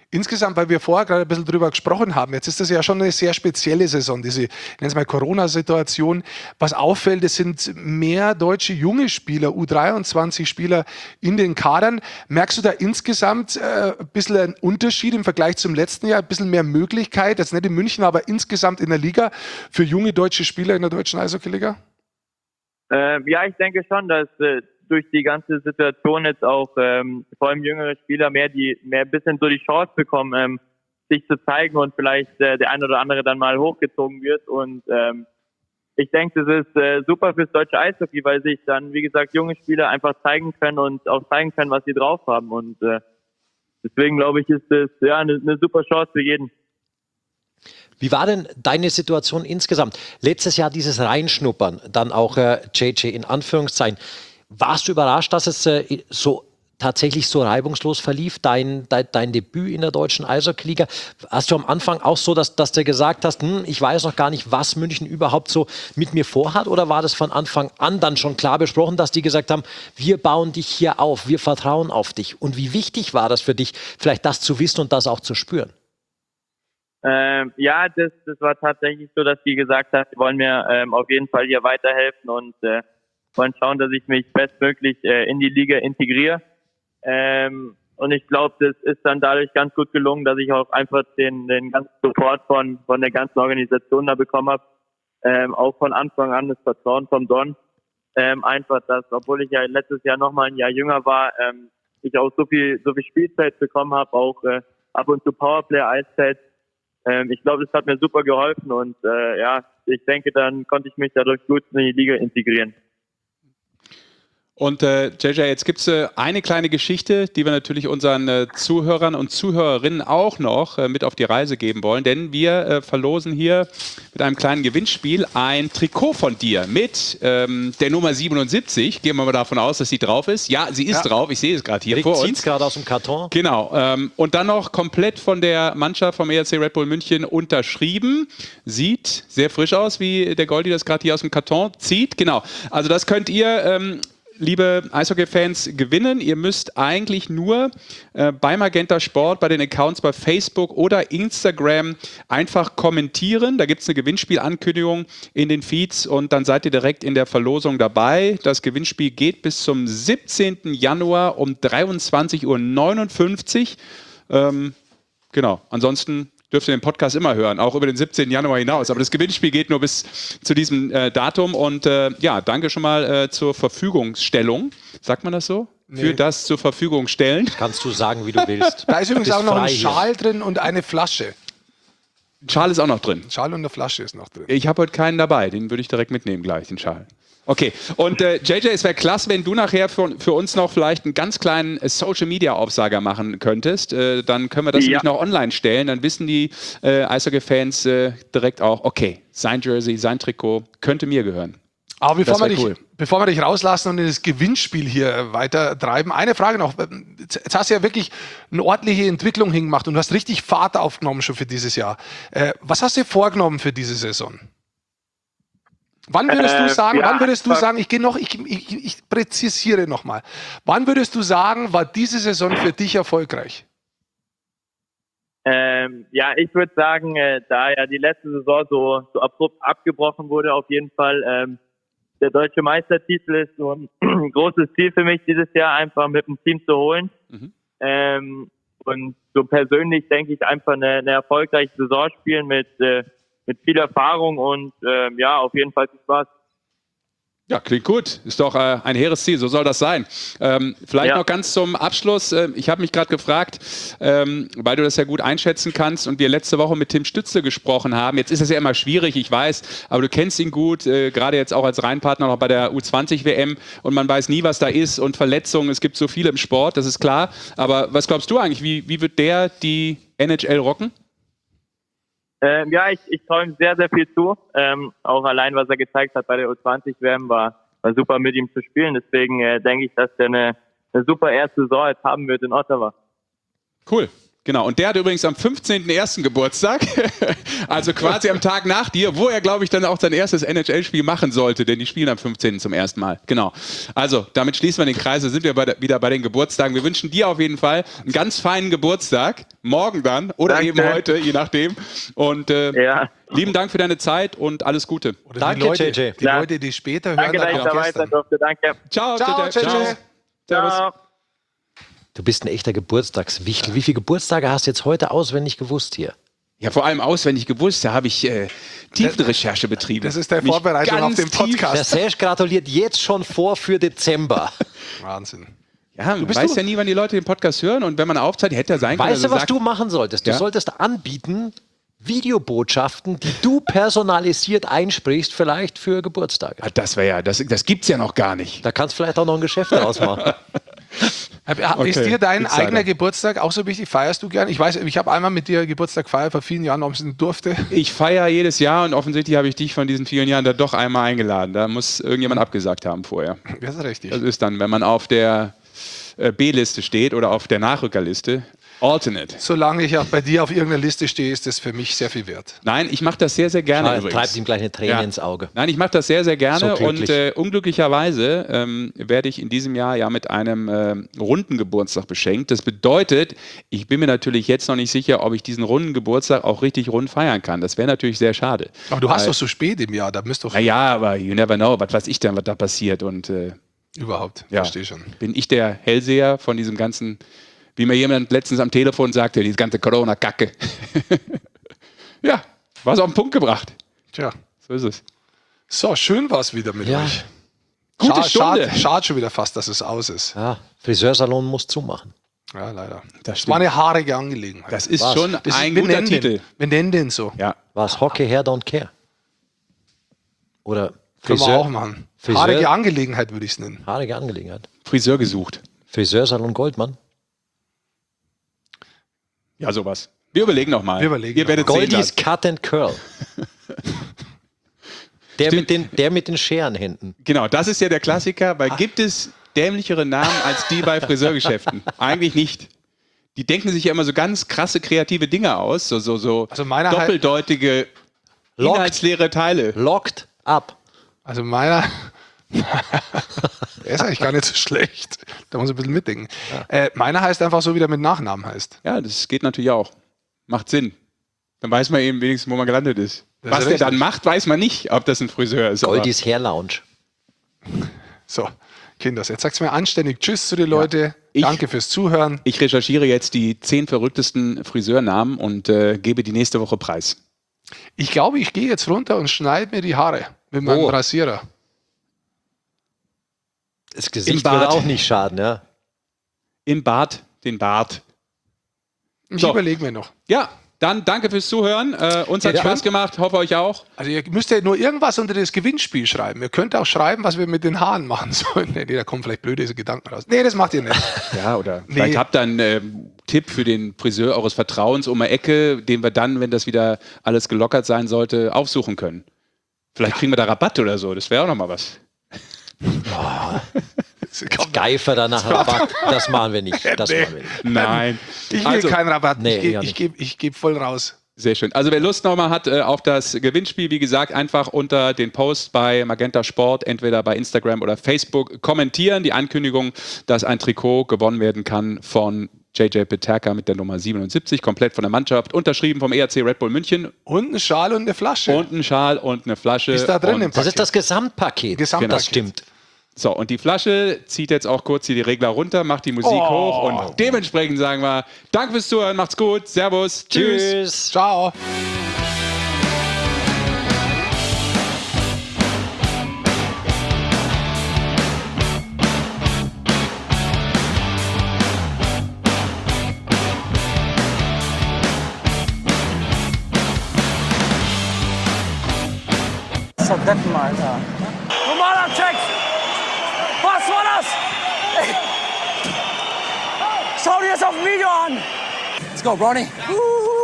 Insgesamt, weil wir vorher gerade ein bisschen drüber gesprochen haben, jetzt ist das ja schon eine sehr spezielle Saison, diese, ich nenne es mal Corona-Situation. Was auffällt, es sind mehr deutsche junge Spieler, U dreiundzwanzig Spieler in den Kadern. Merkst du da insgesamt äh, ein bisschen einen Unterschied im Vergleich zum letzten Jahr, ein bisschen mehr Möglichkeit, jetzt nicht in München, aber insgesamt in der Liga für junge deutsche Spieler in der deutschen Eishockey-Liga? Äh, ja, ich denke schon, dass äh, durch die ganze Situation jetzt auch ähm, vor allem jüngere Spieler mehr die mehr ein bisschen so die Chance bekommen, ähm, sich zu zeigen und vielleicht äh, der ein oder andere dann mal hochgezogen wird. Und ähm, ich denke, das ist äh, super fürs deutsche Eishockey, weil sich dann, wie gesagt, junge Spieler einfach zeigen können und auch zeigen können, was sie drauf haben. Und äh, deswegen glaube ich, ist das ja eine, eine super Chance für jeden. Wie war denn deine Situation insgesamt? Letztes Jahr dieses Reinschnuppern, dann auch äh, J J in Anführungszeichen. Warst du überrascht, dass es äh, so tatsächlich so reibungslos verlief, dein, dein, dein Debüt in der deutschen Eishockey-Liga? Hast du am Anfang auch so, dass, dass du gesagt hast, hm, ich weiß noch gar nicht, was München überhaupt so mit mir vorhat? Oder war das von Anfang an dann schon klar besprochen, dass die gesagt haben, wir bauen dich hier auf, wir vertrauen auf dich? Und wie wichtig war das für dich, vielleicht das zu wissen und das auch zu spüren? Ähm, ja, das, das war tatsächlich so, dass die gesagt hat, sie wollen mir ähm, auf jeden Fall hier weiterhelfen und äh, wollen schauen, dass ich mich bestmöglich äh, in die Liga integriere. Ähm, und ich glaube, das ist dann dadurch ganz gut gelungen, dass ich auch einfach den, den ganzen Support von, von der ganzen Organisation da bekommen habe. Ähm, auch von Anfang an das Vertrauen vom Don. Ähm, einfach, dass, obwohl ich ja letztes Jahr nochmal ein Jahr jünger war, ähm, ich auch so viel, so viel Spielzeit bekommen habe, auch äh, ab und zu Powerplay-Eiszeit. Ähm, ich glaube, das hat mir super geholfen und äh, ja, ich denke, dann konnte ich mich dadurch gut in die Liga integrieren. Und äh, J J, jetzt gibt es äh, eine kleine Geschichte, die wir natürlich unseren äh, Zuhörern und Zuhörerinnen auch noch äh, mit auf die Reise geben wollen, denn wir äh, verlosen hier mit einem kleinen Gewinnspiel ein Trikot von dir mit ähm, der Nummer siebenundsiebzig. Gehen wir mal davon aus, dass sie drauf ist. Ja, sie ist ja drauf, ich sehe es gerade hier Rick vor uns. Zieht's gerade aus dem Karton. Genau, ähm, und dann noch komplett von der Mannschaft vom E R C Red Bull München unterschrieben. Sieht sehr frisch aus, wie der Goldi das gerade hier aus dem Karton zieht. Genau, also das könnt ihr... Ähm, liebe Eishockey-Fans, gewinnen. Ihr müsst eigentlich nur äh, bei Magenta Sport, bei den Accounts bei Facebook oder Instagram einfach kommentieren. Da gibt es eine Gewinnspielankündigung in den Feeds und dann seid ihr direkt in der Verlosung dabei. Das Gewinnspiel geht bis zum siebzehnten Januar um dreiundzwanzig Uhr neunundfünfzig. Ähm, genau, ansonsten dürft ihr den Podcast immer hören, auch über den siebzehnten Januar hinaus. Aber das Gewinnspiel geht nur bis zu diesem äh, Datum. Und äh, ja, danke schon mal äh, zur Verfügungstellung. Sagt man das so? Nee. Für das zur Verfügung stellen. Kannst du sagen, wie du willst. Da ist übrigens auch noch ein Schal hier drin und eine Flasche. Ein Schal ist auch noch drin. Ein Schal und eine Flasche ist noch drin. Ich habe heute keinen dabei, den würde ich direkt mitnehmen gleich, den Schal. Okay, und äh, J J, es wäre klasse, wenn du nachher für, für uns noch vielleicht einen ganz kleinen äh, Social-Media-Aufsager machen könntest. Äh, dann können wir das ja nämlich noch online stellen. Dann wissen die äh, Eishockey-Fans äh, direkt auch, okay, sein Jersey, sein Trikot könnte mir gehören. Aber bevor wir, dich, cool. bevor wir dich rauslassen und in das Gewinnspiel hier äh, weiter treiben, eine Frage noch. Jetzt, jetzt hast du ja wirklich eine ordentliche Entwicklung hingemacht und du hast richtig Fahrt aufgenommen schon für dieses Jahr. Äh, was hast du dir vorgenommen für diese Saison? Wann würdest äh, du sagen, ja, wann würdest du sagen, ich gehe noch, ich, ich, ich präzisiere nochmal. Wann würdest du sagen, war diese Saison für dich erfolgreich? Ähm, ja, ich würde sagen, äh, da ja die letzte Saison so, so abrupt abgebrochen wurde, auf jeden Fall, ähm, der deutsche Meistertitel ist so ein großes Ziel für mich dieses Jahr, einfach mit dem Team zu holen. Mhm. Ähm, und so persönlich denke ich einfach eine, eine erfolgreiche Saison spielen mit, äh, mit viel Erfahrung und äh, ja, auf jeden Fall viel Spaß. Ja, klingt gut. Ist doch äh, ein hehres Ziel, so soll das sein. Ähm, vielleicht ja. noch ganz zum Abschluss. Äh, ich habe mich gerade gefragt, ähm, weil du das ja gut einschätzen kannst und wir letzte Woche mit Tim Stützle gesprochen haben. Jetzt ist es ja immer schwierig, ich weiß, aber du kennst ihn gut, äh, gerade jetzt auch als Rheinpartner noch bei der U zwanzig W M und man weiß nie, was da ist und Verletzungen. Es gibt so viele im Sport, das ist klar. Aber was glaubst du eigentlich, wie, wie wird der die N H L rocken? Ähm, ja, ich, ich traue ihm sehr, sehr viel zu. Ähm, auch allein, was er gezeigt hat bei der U zwanzig W M, war, war super mit ihm zu spielen. Deswegen äh, denke ich, dass er eine, eine super erste Saison jetzt haben wird in Ottawa. Cool. Genau, und der hat übrigens am fünfzehnten ersten Geburtstag, also quasi am Tag nach dir, wo er, glaube ich, dann auch sein erstes N H L-Spiel machen sollte, denn die spielen am fünfzehnten zum ersten Mal. Genau. Also, damit schließen wir den Kreis, da sind wir bei der, wieder bei den Geburtstagen. Wir wünschen dir auf jeden Fall einen ganz feinen Geburtstag, morgen dann oder Danke. eben heute, je nachdem. Und äh, Ja. lieben Dank für deine Zeit und alles Gute. Oder Danke, die Leute, J J. Die Ja. Leute, die später hören, Danke, dass dann ich auch dabei sein gestern. durfte. Danke. Ciao, Ciao, J J. J J. Servus. Ciao. Du bist ein echter Geburtstagswichtel. Wie viele Geburtstage hast du jetzt heute auswendig gewusst hier? Ja, vor allem auswendig gewusst, da habe ich äh, Tiefenrecherche betrieben. Das ist der Mich Vorbereitung auf ganz den tief- Podcast. Der Serge gratuliert jetzt schon vor für Dezember. Wahnsinn. Ja, man bist weiß du- ja nie, wann die Leute den Podcast hören und wenn man aufzeichnet, hätte er sein können, Weißt du, dass er was sagt, du machen solltest? Du Ja? solltest anbieten, Videobotschaften, die du personalisiert einsprichst, vielleicht für Geburtstage. Ah, das wäre ja, das, das gibt's ja noch gar nicht. Da kannst du vielleicht auch noch ein Geschäft daraus machen. Ist Okay, dir dein Insider. eigener Geburtstag auch so wichtig? Feierst du gern? Ich weiß, ich habe einmal mit dir Geburtstag gefeiert vor vielen Jahren, ob ich es nicht durfte. Ich feiere jedes Jahr und offensichtlich habe ich dich von diesen vielen Jahren da doch einmal eingeladen. Da muss irgendjemand abgesagt haben vorher. Das ist richtig. Das ist dann, wenn man auf der äh, B-Liste steht oder auf der Nachrückerliste, Alternate. Solange ich auch bei dir auf irgendeiner Liste stehe, ist das für mich sehr viel wert. Nein, ich mache das sehr, sehr gerne Schau, übrigens. treibt ihm gleich eine Träne Ja. ins Auge. Nein, ich mache das sehr, sehr gerne So und glücklich. äh, unglücklicherweise ähm, werde ich in diesem Jahr ja mit einem äh, runden Geburtstag beschenkt. Das bedeutet, ich bin mir natürlich jetzt noch nicht sicher, ob ich diesen runden Geburtstag auch richtig rund feiern kann. Das wäre natürlich sehr schade. Aber du hast Weil- doch so spät im Jahr, da müsst doch Naja, aber you never know, was weiß ich denn, was da passiert und äh, überhaupt. ja, Verstehe schon. bin ich der Hellseher von diesem ganzen, wie mir jemand letztens am Telefon sagte, diese ganze Corona-Kacke. Ja, war's auf den Punkt gebracht. Tja. So ist es. So, schön war es wieder mit Ja. euch. Gute Schade, Stunde. schade, schade schon wieder fast, dass es aus ist. Ja, Friseursalon muss zumachen. Ja, leider. Das Das stimmt. war eine haarige Angelegenheit. Das ist Was? schon Das ist- ein wir guter nennen Titel. Den, wir nennen den so. Ja. Was? Hockey Hair Don't Care. Oder Können wir Friseur, auch machen. Friseur- Haarige Angelegenheit würde ich es nennen. haarige Angelegenheit. Friseur gesucht. Friseursalon Goldmann. Ja, sowas. Wir überlegen noch mal. Wir überlegen Ihr noch werdet mal. sehen, Goldies dass- Cut and Curl. Der Stimmt. mit, den, der mit den Scherenhänden. Genau, das ist ja der Klassiker, weil gibt es dämlichere Namen als die bei Friseurgeschäften? Eigentlich nicht. Die denken sich ja immer so ganz krasse kreative Dinge aus, so, so, so Also meiner halt- doppeldeutige, Locked. inhaltsleere Teile. Locked up. Also meiner. Der ist eigentlich gar nicht so schlecht. Da muss ich ein bisschen mitdenken. Äh, meiner heißt einfach so, wie der mit Nachnamen heißt. Ja, das geht natürlich auch. Macht Sinn. Dann weiß man eben wenigstens, wo man gelandet ist. Das Was ist der richtig. dann macht, weiß man nicht, ob das ein Friseur ist. aber- Goldies Hair Lounge. So, Kinders, jetzt sagt's mir anständig Tschüss zu den Leuten. Ich- Danke fürs Zuhören. Ich recherchiere jetzt die zehn verrücktesten Friseurnamen und äh, gebe die nächste Woche preis. Ich glaube, ich gehe jetzt runter und schneide mir die Haare mit meinem Oh. Rasierer. Das Gesicht Bart. würde auch nicht schaden, ja. Im Bad, den Bart. Ich So. überlege mir noch. Ja, dann danke fürs Zuhören. Äh, uns hat Ja. Spaß gemacht, hoffe euch auch. Also ihr müsst ja nur irgendwas unter das Gewinnspiel schreiben. Ihr könnt auch schreiben, was wir mit den Haaren machen sollen. Nee, da kommen vielleicht blöde Gedanken raus. Nee, das macht ihr nicht. Ja, oder Nee. vielleicht habt ihr einen ähm, Tipp für den Friseur eures Vertrauens um die Ecke, den wir dann, wenn das wieder alles gelockert sein sollte, aufsuchen können. Vielleicht kriegen wir da Rabatt oder so, das wäre auch nochmal was. Geifer danach Rabatt. Das machen wir nicht. Das Nee. machen wir nicht. Nein. Ich will Also, keinen Rabatt. Nee, ich gebe ja ich nicht. geb, ich geb voll raus. sehr schön. Also wer Lust nochmal hat äh, auf das Gewinnspiel, wie gesagt, einfach unter den Post bei Magenta Sport, entweder bei Instagram oder Facebook kommentieren. Die Ankündigung, dass ein Trikot gewonnen werden kann von J J Peterka mit der Nummer siebenundsiebzig, komplett von der Mannschaft, unterschrieben vom E R C Red Bull München. Und ein Schal und eine Flasche. Und ein Schal und eine Flasche. Ist da drin und im Das ist das Gesamtpaket. Gesamtpaket. Das stimmt. So, und die Flasche zieht jetzt auch kurz hier die Regler runter, macht die Musik Oh. hoch und dementsprechend sagen wir, danke fürs Zuhören, macht's gut, Servus, tschüss. Tschüss. Ciao. Verdeppen, Alter. Normaler Check! Was war das? Ey. Schau dir das auf dem Video an! Let's go, Bronny. Uh.